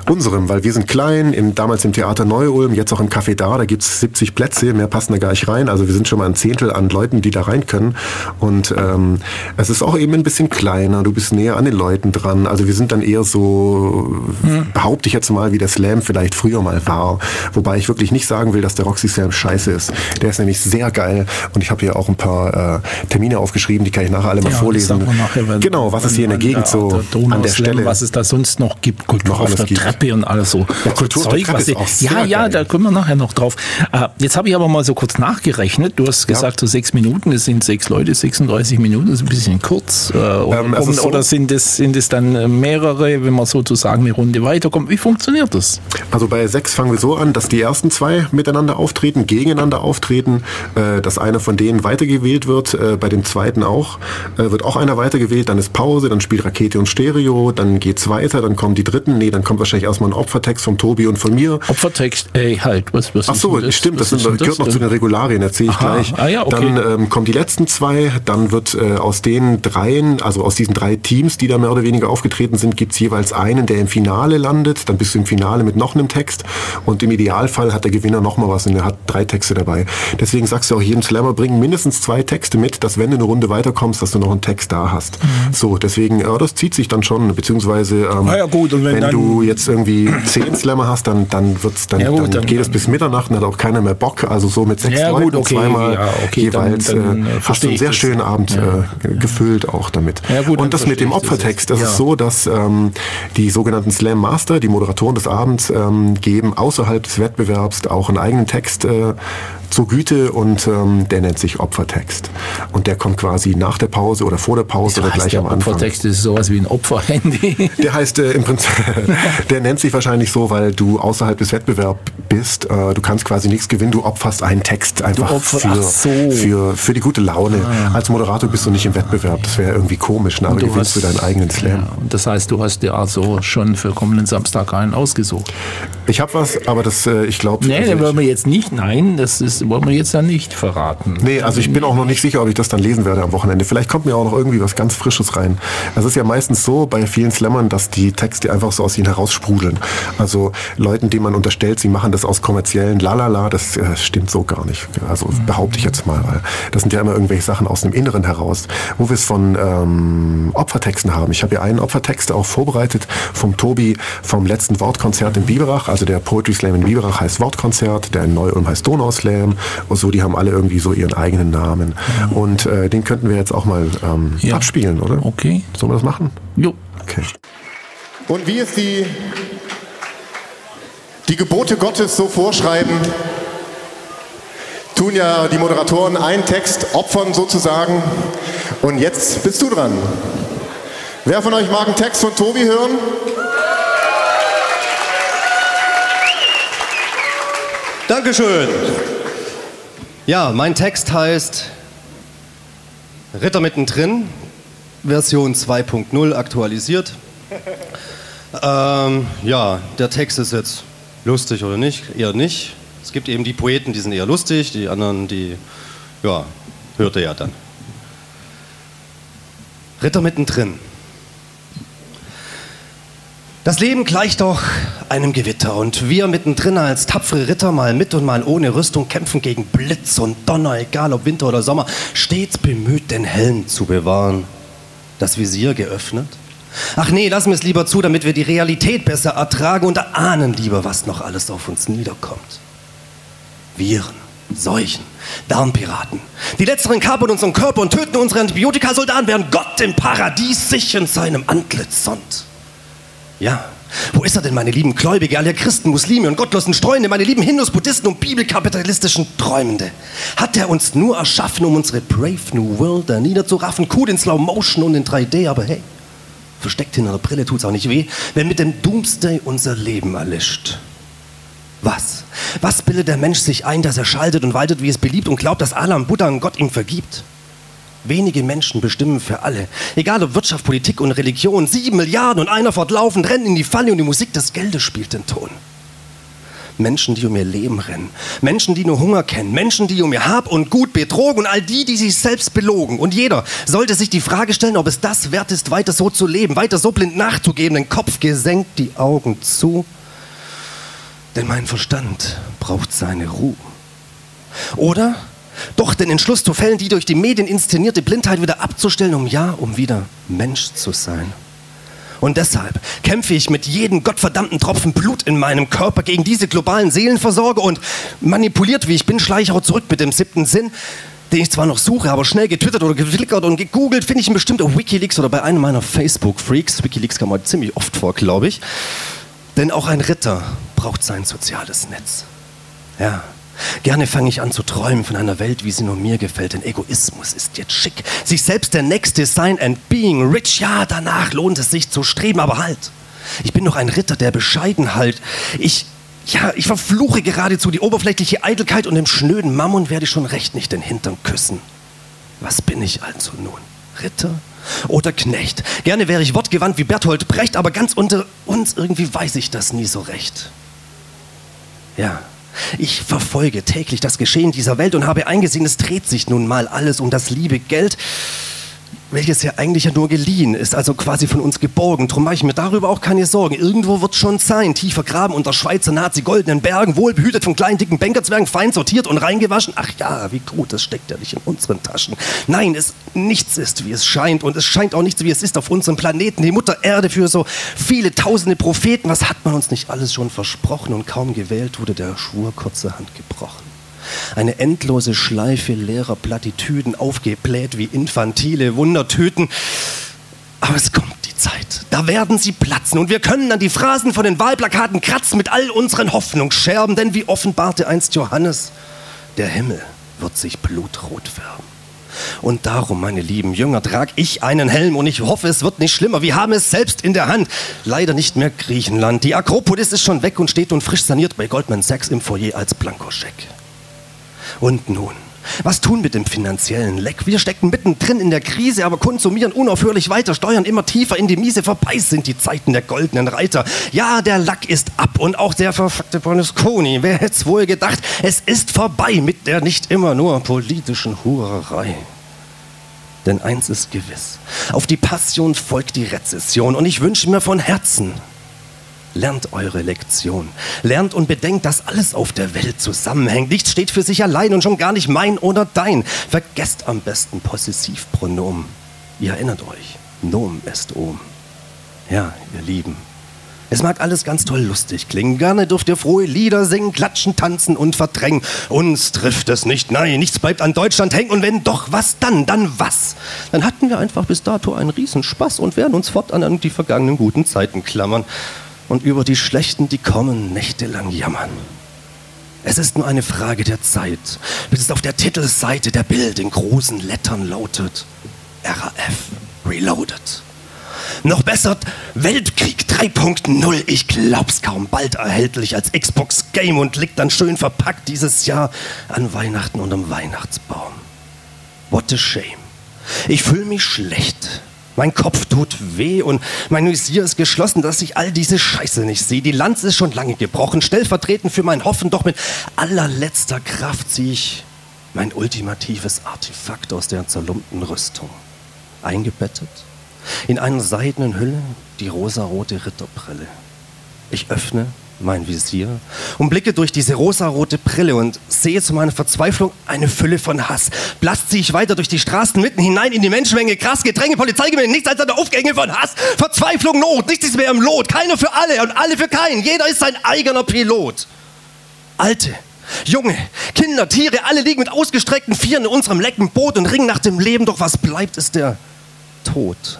unserem, weil wir sind klein, im, damals im Theater Neu-Ulm, jetzt auch im Café Da, da gibt es siebzig Plätze, mehr passen da gar nicht rein. Also wir sind schon mal ein Zehntel an Leuten, die da rein können. Und ähm, es ist auch eben ein bisschen kleiner, du bist näher an den Leuten dran. Also wir sind dann eher so, hm. behaupte ich jetzt mal, wie der Slam vielleicht früher mal war. Wobei ich wirklich nicht sagen will, dass der Roxy Slam scheiße ist. Der ist nämlich sehr geil und ich habe hier auch ein paar äh, Termine aufgeschrieben, die kann ich nachher alle mal ja, vorlesen. Nachher, wenn, genau, was es hier in der Gegend so der an der Stelle, was es da sonst noch gibt, Kultur noch auf der gibt. Treppe und alles so. Ja, Kultur Zeug, auf der Treppe was ich, Ja, ja, geil. Da kommen wir nachher noch drauf. Äh, jetzt habe ich aber mal so kurz nachgerechnet. Du hast gesagt, ja. so sechs Minuten, das sind sechs Leute, sechsunddreißig Minuten, das ist ein bisschen kurz. Äh, oder, ähm, also so oder sind es sind es dann mehrere, wenn man sozusagen eine Runde weiterkommt? Wie funktioniert das? Also bei sechs fangen wir so an, dass die ersten zwei miteinander auftreten, gegeneinander auftreten, äh, dass einer von denen weitergewählt wird, äh, bei dem zweiten auch, äh, wird auch einer weitergewählt, dann ist Pause, dann spielt Rakete und Stereo, dann geht's weiter, dann kommen die dritten, nee, dann kommt wahrscheinlich erstmal ein Opfertext vom Tobi und von mir. Opfertext, ey, halt, was, was Ach so, das? stimmt, das, sind, das gehört noch zu den Regularien, erzähle ich gleich. Ah, ja, okay. Dann ähm, kommen die letzten zwei, dann wird äh, aus den dreien, also aus diesen drei Teams, die da mehr oder weniger aufgetreten sind, gibt's jeweils einen, der im Finale landet, dann bist du im Finale mit noch einem Text und im Idealfall hat der Gewinner noch mal was und er hat drei Texte dabei. Deswegen sagst du auch jedem Slammer, bring mindestens zwei Texte mit, dass wenn du eine Runde weiterkommst, dass du noch einen Text da hast. Mhm. So, deswegen, ja, das zieht sich dann schon, beziehungsweise ähm, ah ja, gut. Und wenn, wenn dann du jetzt irgendwie zehn Slammer hast, dann, dann wird's, dann, ja, gut, dann, dann geht es bis Mitternacht, dann hat auch keiner mehr Bock, also so mit sechs ja, Leuten, gut, okay, zweimal ja, okay, jeweils, dann, dann, äh, hast du einen sehr schönen Abend ja. äh, gefüllt auch damit. Ja, gut, und das mit dem Opfertext, das, das ja. ist so, dass ähm, die sogenannten Slam Master, die Moderatoren des Abends, ähm, geben außerhalb des Wettbewerbs auch einen eigenen Text äh, zur Güte und ähm, der nennt sich Opfertext. Und der kommt quasi nach der Pause oder vor der Pause oder gleich am Anfang. Opfertext ist sowas wie ein Opferhandy. Der heißt äh, im Prinzip, der nennt sich wahrscheinlich so, weil du außerhalb des Wettbewerbs bist. Äh, du kannst quasi nichts gewinnen, du opferst einen Text einfach Opfer, für, so. für, für die gute Laune. Ah. Als Moderator bist du nicht im Wettbewerb, das wäre irgendwie komisch, ne? Aber du gewinnst hast, du deinen eigenen Slam. Ja, und das heißt, du hast dir also schon für kommenden Samstag einen ausgesucht. Ich habe was, aber das, äh, ich glaube... Nee, also den wollen wir jetzt nicht, nein, das ist, wollen wir jetzt dann nicht verraten. Nee, also ich bin auch noch nicht sicher, ob ich das dann lesen werde am Wochenende. Vielleicht kommt mir auch noch irgendwie was ganz Frisches rein. Es ist ja meistens so bei vielen Slammern, dass die Texte einfach so aus ihnen heraussprudeln. Also Leuten, denen man unterstellt, sie machen das aus kommerziellen Lalala, das äh, stimmt so gar nicht. Also behaupte ich jetzt mal, weil das sind ja immer irgendwelche Sachen aus dem Inneren heraus. Wo wir es von ähm, Opfertexten haben. Ich habe ja einen Opfertext auch vorbereitet vom Tobi vom letzten Wortkonzert in Biberach. Also der Poetry Slam in Biberach heißt Wortkonzert, der in Neu-Ulm heißt Donauslam und so, die haben alle irgendwie so ihren eigenen Namen. Ja. Und äh, den könnten wir jetzt auch mal ähm, ja. abspielen, oder? Okay. Sollen wir das machen? Jo. Okay. Und wie es die, die Gebote Gottes so vorschreiben, tun ja die Moderatoren einen Text opfern sozusagen. Und jetzt bist du dran. Wer von euch mag einen Text von Tobi hören? Dankeschön. Ja, mein Text heißt Ritter mittendrin, Version zwei Punkt null, aktualisiert. Ähm, ja, der Text ist jetzt lustig oder nicht, eher nicht. Es gibt eben die Poeten, die sind eher lustig, die anderen, die, ja, hört ihr ja dann. Ritter mittendrin. Das Leben gleicht doch einem Gewitter und wir mittendrin als tapfere Ritter mal mit und mal ohne Rüstung kämpfen gegen Blitz und Donner, egal ob Winter oder Sommer, stets bemüht, den Helm zu bewahren. Das Visier geöffnet. Ach nee, lassen wir es lieber zu, damit wir die Realität besser ertragen und ahnen lieber, was noch alles auf uns niederkommt. Viren, Seuchen, Darmpiraten. Die letzteren kapern unseren Körper und töten unsere Antibiotikasoldaten, während Gott im Paradies sich in seinem Antlitz sonnt. Ja, wo ist er denn, meine lieben Gläubige, alle Christen, Muslime und gottlosen Streunde, meine lieben Hindus, Buddhisten und bibelkapitalistischen Träumende? Hat er uns nur erschaffen, um unsere Brave New World da niederzuraffen, cool in Slow Motion und in drei D, aber hey, versteckt hinter der Brille tut's auch nicht weh, wenn mit dem Doomsday unser Leben erlischt. Was? Was bildet der Mensch sich ein, dass er schaltet und waltet, wie es beliebt und glaubt, dass Allah und Buddha und Gott ihm vergibt? Wenige Menschen bestimmen für alle. Egal ob Wirtschaft, Politik und Religion. Sieben Milliarden und einer fortlaufend rennen in die Falle und die Musik des Geldes spielt den Ton. Menschen, die um ihr Leben rennen. Menschen, die nur Hunger kennen. Menschen, die um ihr Hab und Gut betrogen und all die, die sich selbst belogen. Und jeder sollte sich die Frage stellen, ob es das wert ist, weiter so zu leben, weiter so blind nachzugeben, den Kopf gesenkt, die Augen zu. denn mein Verstand braucht seine Ruhe. Oder doch den Entschluss zu fällen, die durch die Medien inszenierte Blindheit wieder abzustellen, um ja, um wieder Mensch zu sein. Und deshalb kämpfe ich mit jedem gottverdammten Tropfen Blut in meinem Körper gegen diese globalen Seelenversorger und manipuliert wie ich bin, schleiche ich auch zurück mit dem siebten Sinn, den ich zwar noch suche, aber schnell getwittert oder geflickert und gegoogelt, finde ich ihn bestimmt auf Wikileaks oder bei einem meiner Facebook-Freaks. Wikileaks kam heute ziemlich oft vor, glaube ich. Denn auch ein Ritter braucht sein soziales Netz. Ja, gerne fange ich an zu träumen von einer Welt, wie sie nur mir gefällt. Denn Egoismus ist jetzt schick. Sich selbst der Nächste sein and being rich, ja, danach lohnt es sich zu streben. Aber halt, ich bin noch ein Ritter der Bescheidenheit. Ich... Ja, ich verfluche geradezu die oberflächliche Eitelkeit und dem schnöden Mammon werde ich schon recht nicht den Hintern küssen. Was bin ich also nun? Ritter oder Knecht? Gerne wäre ich wortgewandt wie Bertolt Brecht, aber ganz unter uns irgendwie weiß ich das nie so recht. Ja, ich verfolge täglich das Geschehen dieser Welt und habe eingesehen, es dreht sich nun mal alles um das liebe Geld, welches ja eigentlich ja nur geliehen ist, also quasi von uns geborgen. Drum mache ich mir darüber auch keine Sorgen. Irgendwo wird schon sein, tiefer Graben unter Schweizer Nazi-goldenen Bergen, wohlbehütet von kleinen, dicken Bankerzwergen, fein sortiert und reingewaschen. Ach ja, wie gut, das steckt ja nicht in unseren Taschen. Nein, es nichts ist, wie es scheint. Und es scheint auch nichts, wie es ist auf unserem Planeten. Die Mutter Erde für so viele tausende Propheten. Was hat man uns nicht alles schon versprochen? Und kaum gewählt wurde der Schwur kurzerhand gebrochen. Eine endlose Schleife leerer Plattitüden, aufgebläht wie infantile Wundertüten. Aber es kommt die Zeit, da werden sie platzen und wir können dann die Phrasen von den Wahlplakaten kratzen mit all unseren Hoffnungsscherben, denn wie offenbarte einst Johannes, der Himmel wird sich blutrot färben. Und darum, meine lieben Jünger, trag ich einen Helm und ich hoffe, es wird nicht schlimmer. Wir haben es selbst in der Hand. Leider nicht mehr Griechenland. Die Akropolis ist schon weg und steht nun frisch saniert bei Goldman Sachs im Foyer als Blankoscheck. Und nun, was tun mit dem finanziellen Leck? Wir stecken mittendrin in der Krise, aber konsumieren unaufhörlich weiter, steuern immer tiefer in die Miese. Vorbei sind die Zeiten der goldenen Reiter. Ja, der Lack ist ab und auch der verfuckte Berlusconi. Wer hätt's wohl gedacht, es ist vorbei mit der nicht immer nur politischen Hurerei. Denn eins ist gewiss, auf die Passion folgt die Rezession und ich wünsche mir von Herzen, lernt eure Lektion. Lernt und bedenkt, dass alles auf der Welt zusammenhängt. Nichts steht für sich allein und schon gar nicht mein oder dein. Vergesst am besten Possessivpronomen. Ihr erinnert euch, Nomen est Om. Ja, ihr Lieben, es mag alles ganz toll lustig klingen. Gerne dürft ihr frohe Lieder singen, klatschen, tanzen und verdrängen. Uns trifft es nicht, nein, nichts bleibt an Deutschland hängen. Und wenn doch, was dann? Dann was? Dann hatten wir einfach bis dato einen Riesenspaß und werden uns fortan an die vergangenen guten Zeiten klammern. Und über die Schlechten, die kommen, nächtelang jammern. Es ist nur eine Frage der Zeit, bis es auf der Titelseite der Bild in großen Lettern lautet: R A F Reloaded. Noch besser, Weltkrieg drei Punkt null. Ich glaub's kaum, bald erhältlich als Xbox Game und liegt dann schön verpackt dieses Jahr an Weihnachten unterm Weihnachtsbaum. What a shame. Ich fühle mich schlecht. Mein Kopf tut weh und mein Visier ist geschlossen, dass ich all diese Scheiße nicht sehe. Die Lanze ist schon lange gebrochen, stellvertretend für mein Hoffen, doch mit allerletzter Kraft ziehe ich mein ultimatives Artefakt aus der zerlumpten Rüstung. Eingebettet in einer seidenen Hülle die rosarote Ritterbrille. Ich öffne mein Visier und blicke durch diese rosarote Brille und sehe zu meiner Verzweiflung eine Fülle von Hass. Blass ziehe ich weiter durch die Straßen mitten hinein in die Menschenmenge. Krass, Gedränge, Polizeigemeinde, nichts als eine Aufgänge von Hass. Verzweiflung, Not, nichts ist mehr im Lot. Keiner für alle und alle für keinen. Jeder ist sein eigener Pilot. Alte, Junge, Kinder, Tiere, alle liegen mit ausgestreckten Vieren in unserem lecken Boot und ringen nach dem Leben. Doch was bleibt, ist der Tod.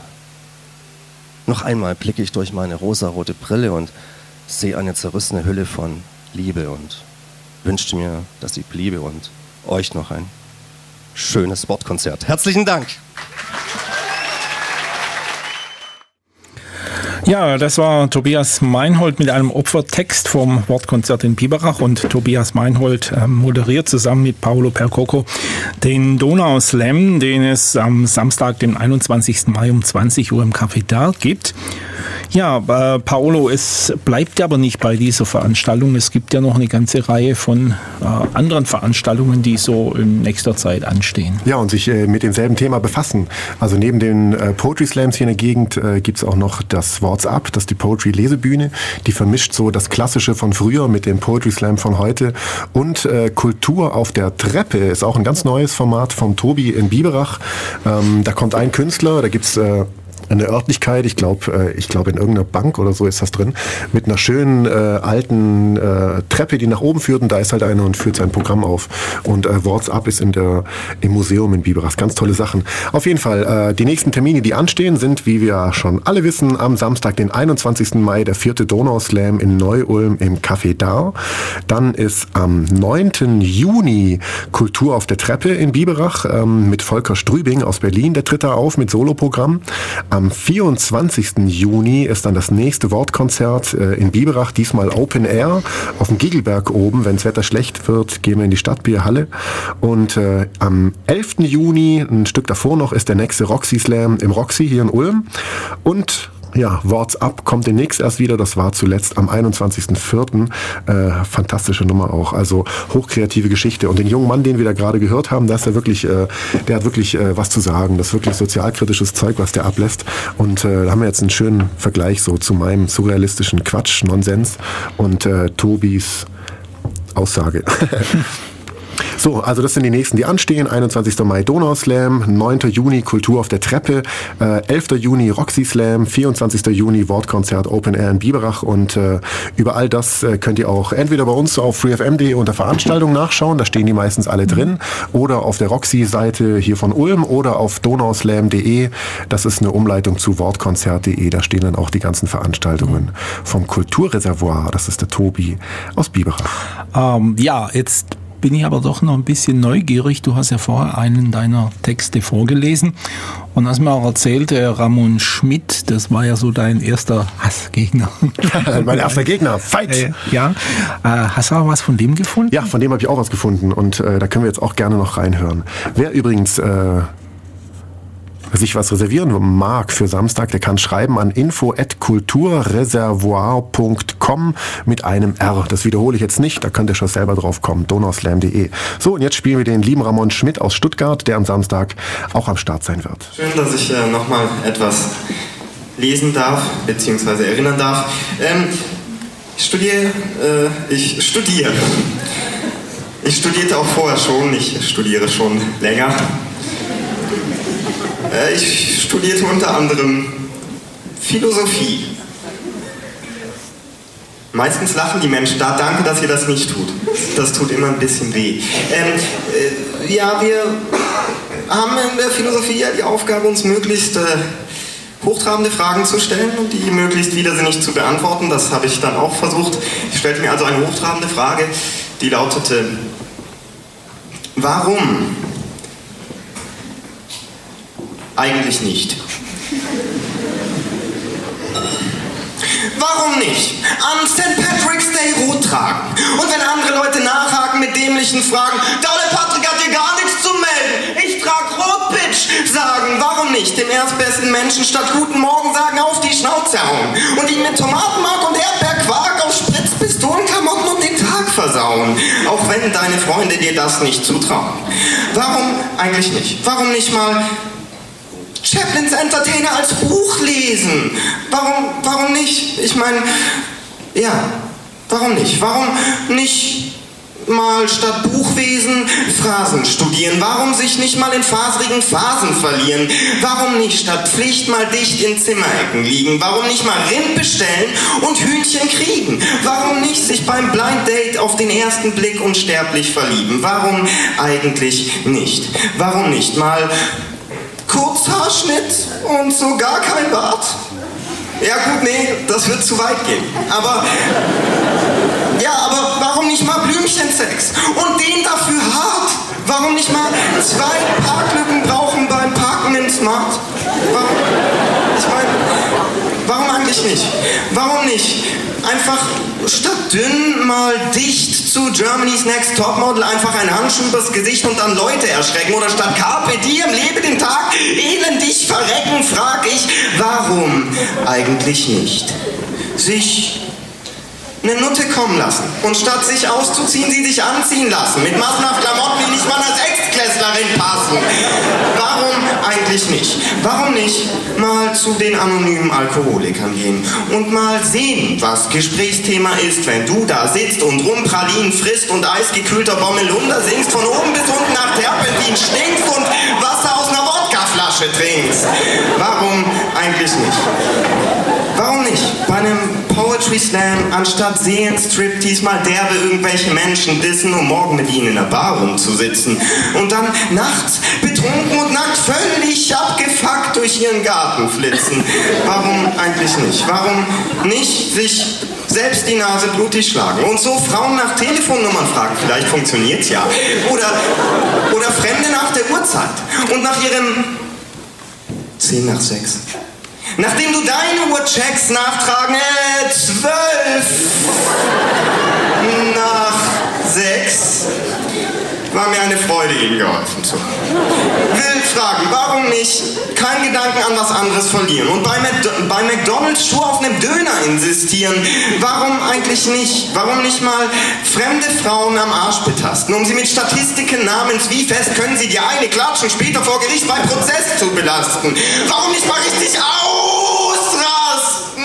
Noch einmal blicke ich durch meine rosarote Brille und sehe eine zerrissene Hülle von Liebe und wünschte mir, dass sie bliebe und euch noch ein schönes Wortkonzert. Herzlichen Dank. Ja, das war Tobias Meinhold mit einem Opfertext vom Wortkonzert in Biberach und Tobias Meinhold äh, moderiert zusammen mit Paolo Percoco den Donau Slam, den es am Samstag, den einundzwanzigsten Mai um zwanzig Uhr im Café Dal gibt. Ja, äh, Paolo, es bleibt aber nicht bei dieser Veranstaltung. Es gibt ja noch eine ganze Reihe von äh, anderen Veranstaltungen, die so in nächster Zeit anstehen. Ja, und sich äh, mit demselben Thema befassen. Also neben den äh, Poetry Slams hier in der Gegend äh, gibt es auch noch das Wort Words Up, das ist die Poetry-Lesebühne. Die vermischt so das Klassische von früher mit dem Poetry Slam von heute. Und äh, Kultur auf der Treppe ist auch ein ganz neues Format vom Tobi in Biberach. Ähm, da kommt ein Künstler, da gibt's äh, eine Örtlichkeit, ich glaube, ich glaube in irgendeiner Bank oder so ist das drin, mit einer schönen äh, alten äh, Treppe, die nach oben führt, und da ist halt einer und führt sein Programm auf. Und äh, Words Up ist in der, im Museum in Biberach. Ganz tolle Sachen. Auf jeden Fall, äh, die nächsten Termine, die anstehen, sind, wie wir schon alle wissen, am Samstag, den einundzwanzigsten Mai, der vierte Donauslam in Neu-Ulm im Café Dar. Dann ist am neunten Juni Kultur auf der Treppe in Biberach ähm, mit Volker Strübing aus Berlin. Der tritt da auf mit Soloprogramm. Am vierundzwanzigsten Juni ist dann das nächste Wortkonzert äh, in Biberach, diesmal Open Air auf dem Gigelberg oben. Wenn das Wetter schlecht wird, gehen wir in die Stadtbierhalle. Und äh, am elften Juni, ein Stück davor noch, ist der nächste Roxy Slam im Roxy hier in Ulm. Und ja, Words Up kommt demnächst erst wieder. Das war zuletzt am einundzwanzigsten vierten Äh, fantastische Nummer auch. Also hochkreative Geschichte. Und den jungen Mann, den wir da gerade gehört haben, der ist ja wirklich, äh, der hat wirklich äh, was zu sagen. Das ist wirklich sozialkritisches Zeug, was der ablässt. Und äh, da haben wir jetzt einen schönen Vergleich so zu meinem surrealistischen Quatsch, Nonsens und äh, Tobis Aussage. So, also das sind die nächsten, die anstehen. einundzwanzigsten Mai Donauslam, neunten Juni Kultur auf der Treppe, äh, elften Juni Roxy Slam, vierundzwanzigsten Juni Wortkonzert Open Air in Biberach, und äh, über all das äh, könnt ihr auch entweder bei uns auf freefm punkt de unter Veranstaltungen nachschauen, da stehen die meistens alle drin, oder auf der Roxy-Seite hier von Ulm oder auf donauslam punkt de, das ist eine Umleitung zu wortkonzert punkt de, da stehen dann auch die ganzen Veranstaltungen vom Kulturreservoir, das ist der Tobi aus Biberach. Ähm, ja, jetzt bin ich aber doch noch ein bisschen neugierig. Du hast ja vorher einen deiner Texte vorgelesen und hast mir auch erzählt, der Ramon Schmidt, das war ja so dein erster Hassgegner. Mein erster Gegner, Fight! Äh, ja, äh, hast du auch was von dem gefunden? Ja, von dem habe ich auch was gefunden, und äh, da können wir jetzt auch gerne noch reinhören. Wer übrigens äh, sich was reservieren mag für Samstag, der kann schreiben an info at kulturreservoir punkt com mit einem R. Das wiederhole ich jetzt nicht, da könnt ihr schon selber drauf kommen, donauslam punkt de. So, und jetzt spielen wir den lieben Ramon Schmidt aus Stuttgart, der am Samstag auch am Start sein wird. Schön, dass ich äh, nochmal etwas lesen darf, beziehungsweise erinnern darf. Ähm, ich studiere, äh, ich studiere. Ich studierte auch vorher schon, ich studiere schon länger. Ich studierte unter anderem Philosophie. Meistens lachen die Menschen da. Danke, dass ihr das nicht tut. Das tut immer ein bisschen weh. Ähm, äh, ja, wir haben in der Philosophie ja die Aufgabe, uns möglichst äh, hochtrabende Fragen zu stellen und die möglichst widersinnig zu beantworten. Das habe ich dann auch versucht. Ich stellte mir also eine hochtrabende Frage, die lautete: Warum eigentlich nicht? Warum nicht an Sankt Patrick's Day rot tragen? Und wenn andere Leute nachhaken mit dämlichen Fragen, der olle Patrick hat hier gar nichts zu melden, ich trag rot, Bitch, sagen, warum nicht dem erstbesten Menschen statt Guten Morgen sagen auf die Schnauze hauen und ihn mit Tomatenmark und Erdbeerquark auf Spritzpistolenklamotten und den Tag versauen, auch wenn deine Freunde dir das nicht zutrauen? Warum eigentlich nicht? Warum nicht mal Chaplins Entertainer als Buch lesen? Warum, warum nicht? Ich meine, ja, warum nicht? Warum nicht mal statt Buchwesen Phrasen studieren? Warum sich nicht mal in faserigen Phasen verlieren? Warum nicht statt Pflicht mal dicht in Zimmerecken liegen? Warum nicht mal Rind bestellen und Hühnchen kriegen? Warum nicht sich beim Blind Date auf den ersten Blick unsterblich verlieben? Warum eigentlich nicht? Warum nicht mal Kurzhaarschnitt und so gar kein Bart? Ja gut, nee, das wird zu weit gehen. Aber, ja, aber warum nicht mal Blümchensex? Und den dafür hart? Warum nicht mal zwei Parklücken brauchen beim Parken im Smart? Warum? Ich meine, warum eigentlich nicht? Warum nicht einfach statt dünn mal dicht zu Germany's Next Topmodel einfach ein Handschuh übers Gesicht und dann Leute erschrecken? Oder statt Carpe Diem, lebe den Tag, elendig verrecken, frag ich, warum eigentlich nicht sich eine Nutte kommen lassen und statt sich auszuziehen, sie sich anziehen lassen. Mit massenhaft Klamotten, die nicht mal als Ex-Klässlerin passen. Warum eigentlich nicht? Warum nicht mal zu den anonymen Alkoholikern gehen und mal sehen, was Gesprächsthema ist, wenn du da sitzt und Rumpralinen frisst und eisgekühlter Bommelunder singst, von oben bis unten nach Terpentin stinkst und Wasser aus einer Wodkaflasche trinkst. Warum eigentlich nicht? Warum nicht? Bei einem Poetry Slam anstatt Seelenstrip diesmal derbe irgendwelche Menschen dissen, um morgen mit ihnen in der Bar rumzusitzen und dann nachts betrunken und nackt völlig abgefuckt durch ihren Garten flitzen. Warum eigentlich nicht? Warum nicht sich selbst die Nase blutig schlagen und so Frauen nach Telefonnummern fragen? Vielleicht funktioniert's ja. Oder, oder Fremde nach der Uhrzeit und nach ihrem zehn nach sechs. Nachdem du deine Uhr checkst, nachtragen, äh, zwölf nach sechs. War mir eine Freude, Ihnen geholfen zu haben. Will fragen, warum nicht keinen Gedanken an was anderes verlieren und bei, Mac- bei McDonalds Schuhe auf einem Döner insistieren? Warum eigentlich nicht? Warum nicht mal fremde Frauen am Arsch betasten, um sie mit Statistiken namens wie fest können sie die eine klatschen, später vor Gericht bei Prozess zu belasten? Warum nicht mal richtig ausrasten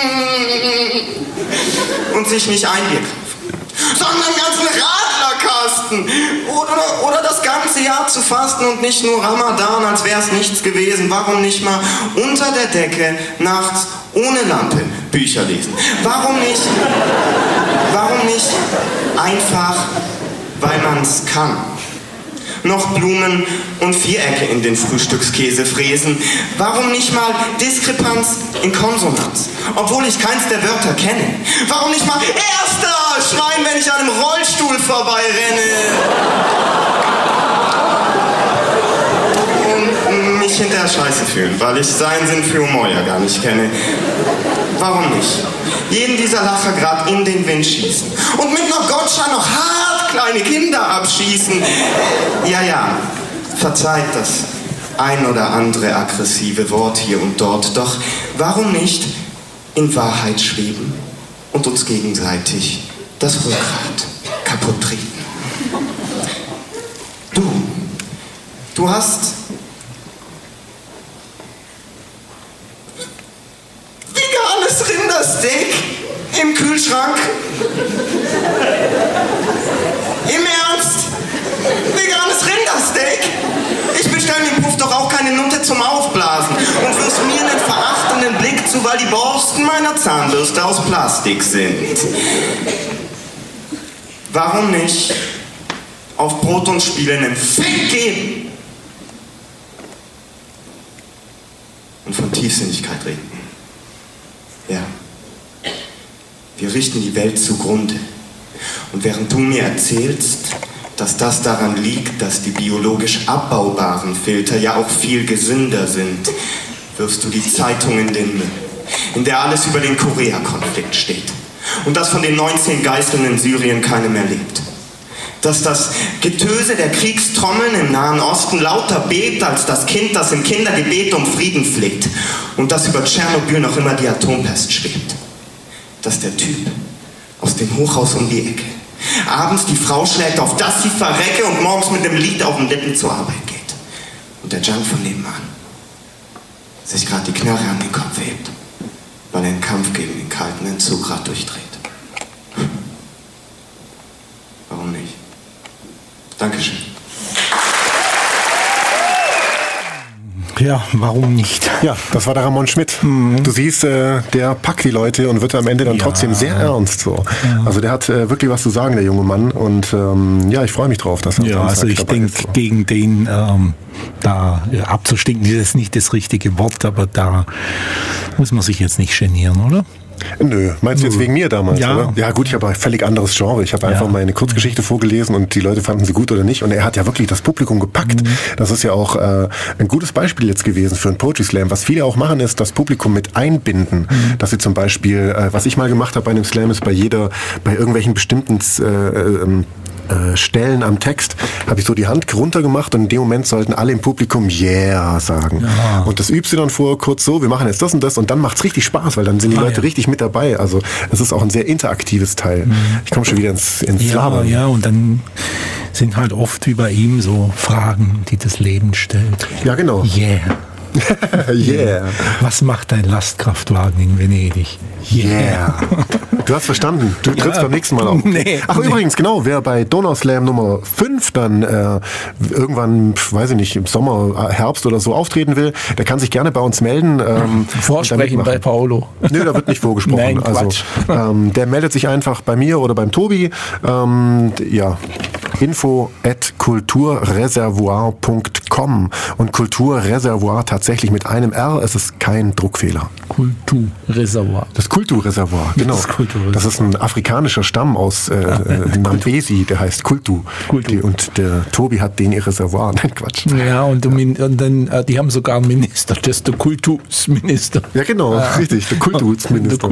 und sich nicht ein Bier kaufen, sondern einen ganzen Radlerkasten oder, oder das ganze Jahr zu fasten und nicht nur Ramadan, als wäre es nichts gewesen? Warum nicht mal unter der Decke nachts ohne Lampe Bücher lesen? Warum nicht? Warum nicht einfach, weil man es kann? Noch Blumen und Vierecke in den Frühstückskäse fräsen. Warum nicht mal Diskrepanz in Konsonanz, obwohl ich keins der Wörter kenne? Warum nicht mal Erster schreien, wenn ich an einem Rollstuhl vorbeirenne? Und mich hinterher scheiße fühlen, weil ich seinen Sinn für Humor ja gar nicht kenne. Warum nicht? Jeden dieser Lacher grad in den Wind schießen und mit einer Gotcha noch hart kleine Kinder abschießen. Ja, ja, verzeiht das ein oder andere aggressive Wort hier und dort. Doch warum nicht in Wahrheit schweben und uns gegenseitig das Rückgrat kaputt treten? Du, du hast veganes Rindersteak im Kühlschrank. Im Ernst? Veganes Rindersteak? Ich bestelle mir Puff doch auch keine Nutte zum Aufblasen und wirst mir einen verachtenden Blick zu, weil die Borsten meiner Zahnbürste aus Plastik sind. Warum nicht auf Brot und Spiele einen Fick geben und von Tiefsinnigkeit reden? Ja. Wir richten die Welt zugrunde. Und während du mir erzählst, dass das daran liegt, dass die biologisch abbaubaren Filter ja auch viel gesünder sind, wirfst du die Zeitung in den Müll, in der alles über den Korea-Konflikt steht. Und dass von den neunzehn Geiseln in Syrien keine mehr lebt. Dass das Getöse der Kriegstrommeln im Nahen Osten lauter bebt, als das Kind, das im Kindergebet um Frieden fleht. Und dass über Tschernobyl noch immer die Atompest schwebt. Dass der Typ aus dem Hochhaus um die Ecke abends die Frau schlägt, auf dass sie verrecke und morgens mit dem Lied auf den Lippen zur Arbeit geht. Und der Junk von nebenan sich gerade die Knarre an den Kopf hebt, weil er einen Kampf gegen den kalten Entzug gerade durchdreht. Warum nicht? Dankeschön. Ja, warum nicht? Ja, das war der Ramon Schmidt. Mhm. Du siehst, äh, der packt die Leute und wird am Ende dann ja. trotzdem sehr ernst. So. Ja. Also der hat äh, wirklich was zu sagen, der junge Mann. Und ähm, ja, ich freue mich drauf, dass er Ja, also ich denke, so. gegen den ähm, da ja, abzustinken, ist jetzt nicht das richtige Wort, aber da muss man sich jetzt nicht genieren, oder? Nö, meinst du jetzt wegen mir damals, ja. oder? Ja gut, ich habe ein völlig anderes Genre. Ich habe einfach ja. meine Kurzgeschichte vorgelesen und die Leute fanden sie gut oder nicht. Und er hat ja wirklich das Publikum gepackt. Mhm. Das ist ja auch äh, ein gutes Beispiel jetzt gewesen für einen Poetry Slam. Was viele auch machen, ist das Publikum mit einbinden. Mhm. Dass sie zum Beispiel, äh, was ich mal gemacht habe bei einem Slam, ist bei jeder, bei irgendwelchen bestimmten äh, äh, äh, Stellen am Text habe ich so die Hand runter gemacht und in dem Moment sollten alle im Publikum yeah sagen. Ja. Und das übst du dann vor kurz so, wir machen jetzt das und das und dann macht's richtig Spaß, weil dann sind die ah, Leute ja. richtig mit dabei. Also es ist auch ein sehr interaktives Teil. Mhm. Ich komme schon wieder ins, ins ja, Labern. Ja, und dann sind halt oft wie bei ihm so Fragen, die das Leben stellt. Ja, genau. Yeah. Yeah. Was macht dein Lastkraftwagen in Venedig? Yeah. Du hast verstanden. Du trittst ja. beim nächsten Mal auf. Nee, Ach, nee. Übrigens, genau, wer bei Donauslam Nummer fünf dann äh, irgendwann, weiß ich nicht, im Sommer, Herbst oder so auftreten will, der kann sich gerne bei uns melden. Ähm, Vorsprechen bei Paolo. Nö, da wird nicht vorgesprochen. Nein, also, ähm, der meldet sich einfach bei mir oder beim Tobi. Ähm, ja, info at kulturreservoir punkt com und Kulturreservoir tatsächlich mit einem R, es ist kein Druckfehler. Kulturreservoir. Das Kulturreservoir, genau. Das, Kulturreservoir. Das ist ein afrikanischer Stamm aus äh, äh, Nambesi, der heißt Kultu. Kultu. Die, und der Tobi hat den ihr Reservoir. Nein, Quatsch. Ja, und, und dann, die haben sogar einen Minister, das ist der Kultusminister. Ja, genau, ah. richtig, der Kultusminister.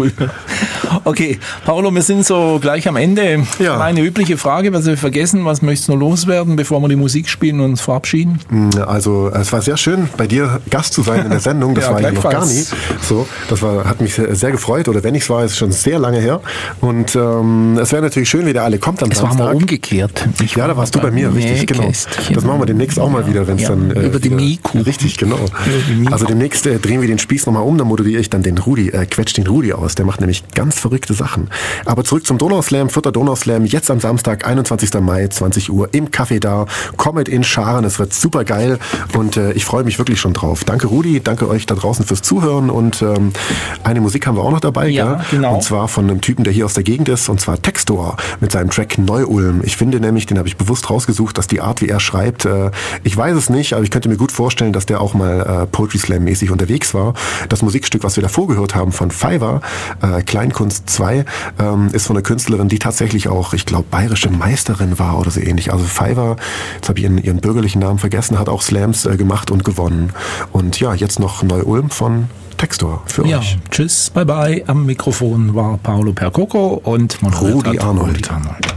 Okay, Paolo, wir sind so gleich am Ende. Ja. Meine übliche Frage, was wir vergessen, was möchtest du noch loswerden, bevor wir die Musik spielen und uns verabschieden? Also, es war sehr schön, bei dir Gast zu sein in der Sendung. Das ja, war ja noch gar nie. So, das war, hat mich sehr, sehr gefreut. Oder wenn ich es war, ist schon sehr lange her. Und ähm, es wäre natürlich schön, wie der alle kommt am das Samstag. Das war mal umgekehrt. Ich ja, da warst du bei mir, richtig, genau. Das machen wir demnächst auch mal wieder, wenn es ja, dann... Äh, über die Miku. Richtig, genau. Also demnächst äh, drehen wir den Spieß nochmal um, dann moderiere ich dann den Rudi, äh, quetscht den Rudi aus. Der macht nämlich ganz verrückte Sachen. Aber zurück zum Donauslam, vierter Donauslam, jetzt am Samstag, einundzwanzigster Mai, zwanzig Uhr, im Café da. Kommet in Scharen, es wird super geil und äh, ich freue mich wirklich schon drauf. Danke Rudi, danke euch da draußen fürs Zuhören und ähm, eine Musik haben wir auch noch dabei, ja, gell? Genau. Und zwar von einem Typen, der hier aus der Gegend ist, und zwar Textor mit seinem Track Neu-Ulm. Ich finde nämlich, den habe ich bewusst rausgesucht, dass die Art, wie er schreibt, äh, ich weiß es nicht, aber ich könnte mir gut vorstellen, dass der auch mal äh, Poetry Slam-mäßig unterwegs war. Das Musikstück, was wir davor gehört haben von Fiverr, äh, Kleinkunst zwei, ähm, ist von einer Künstlerin, die tatsächlich auch, ich glaube, bayerische Meisterin war oder so ähnlich. Also Fiverr, jetzt habe ich ihren, ihren bürgerlichen Namen vergessen, hat auch Slams äh, gemacht und gewonnen. Und ja, jetzt noch Neu-Ulm von Textor für ja, euch. Tschüss, bye bye. Am Mikrofon war Paolo Percoco und Rudi Arnold. Rudi Arnold.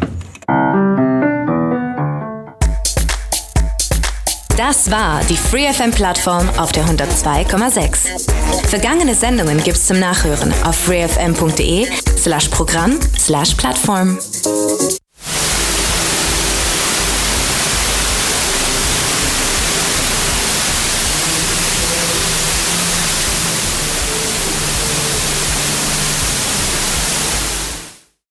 Das war die Free F M-Plattform auf der hundertzwei Komma sechs. Vergangene Sendungen gibt's zum Nachhören auf freefm punkt de slash Programm slash Plattform.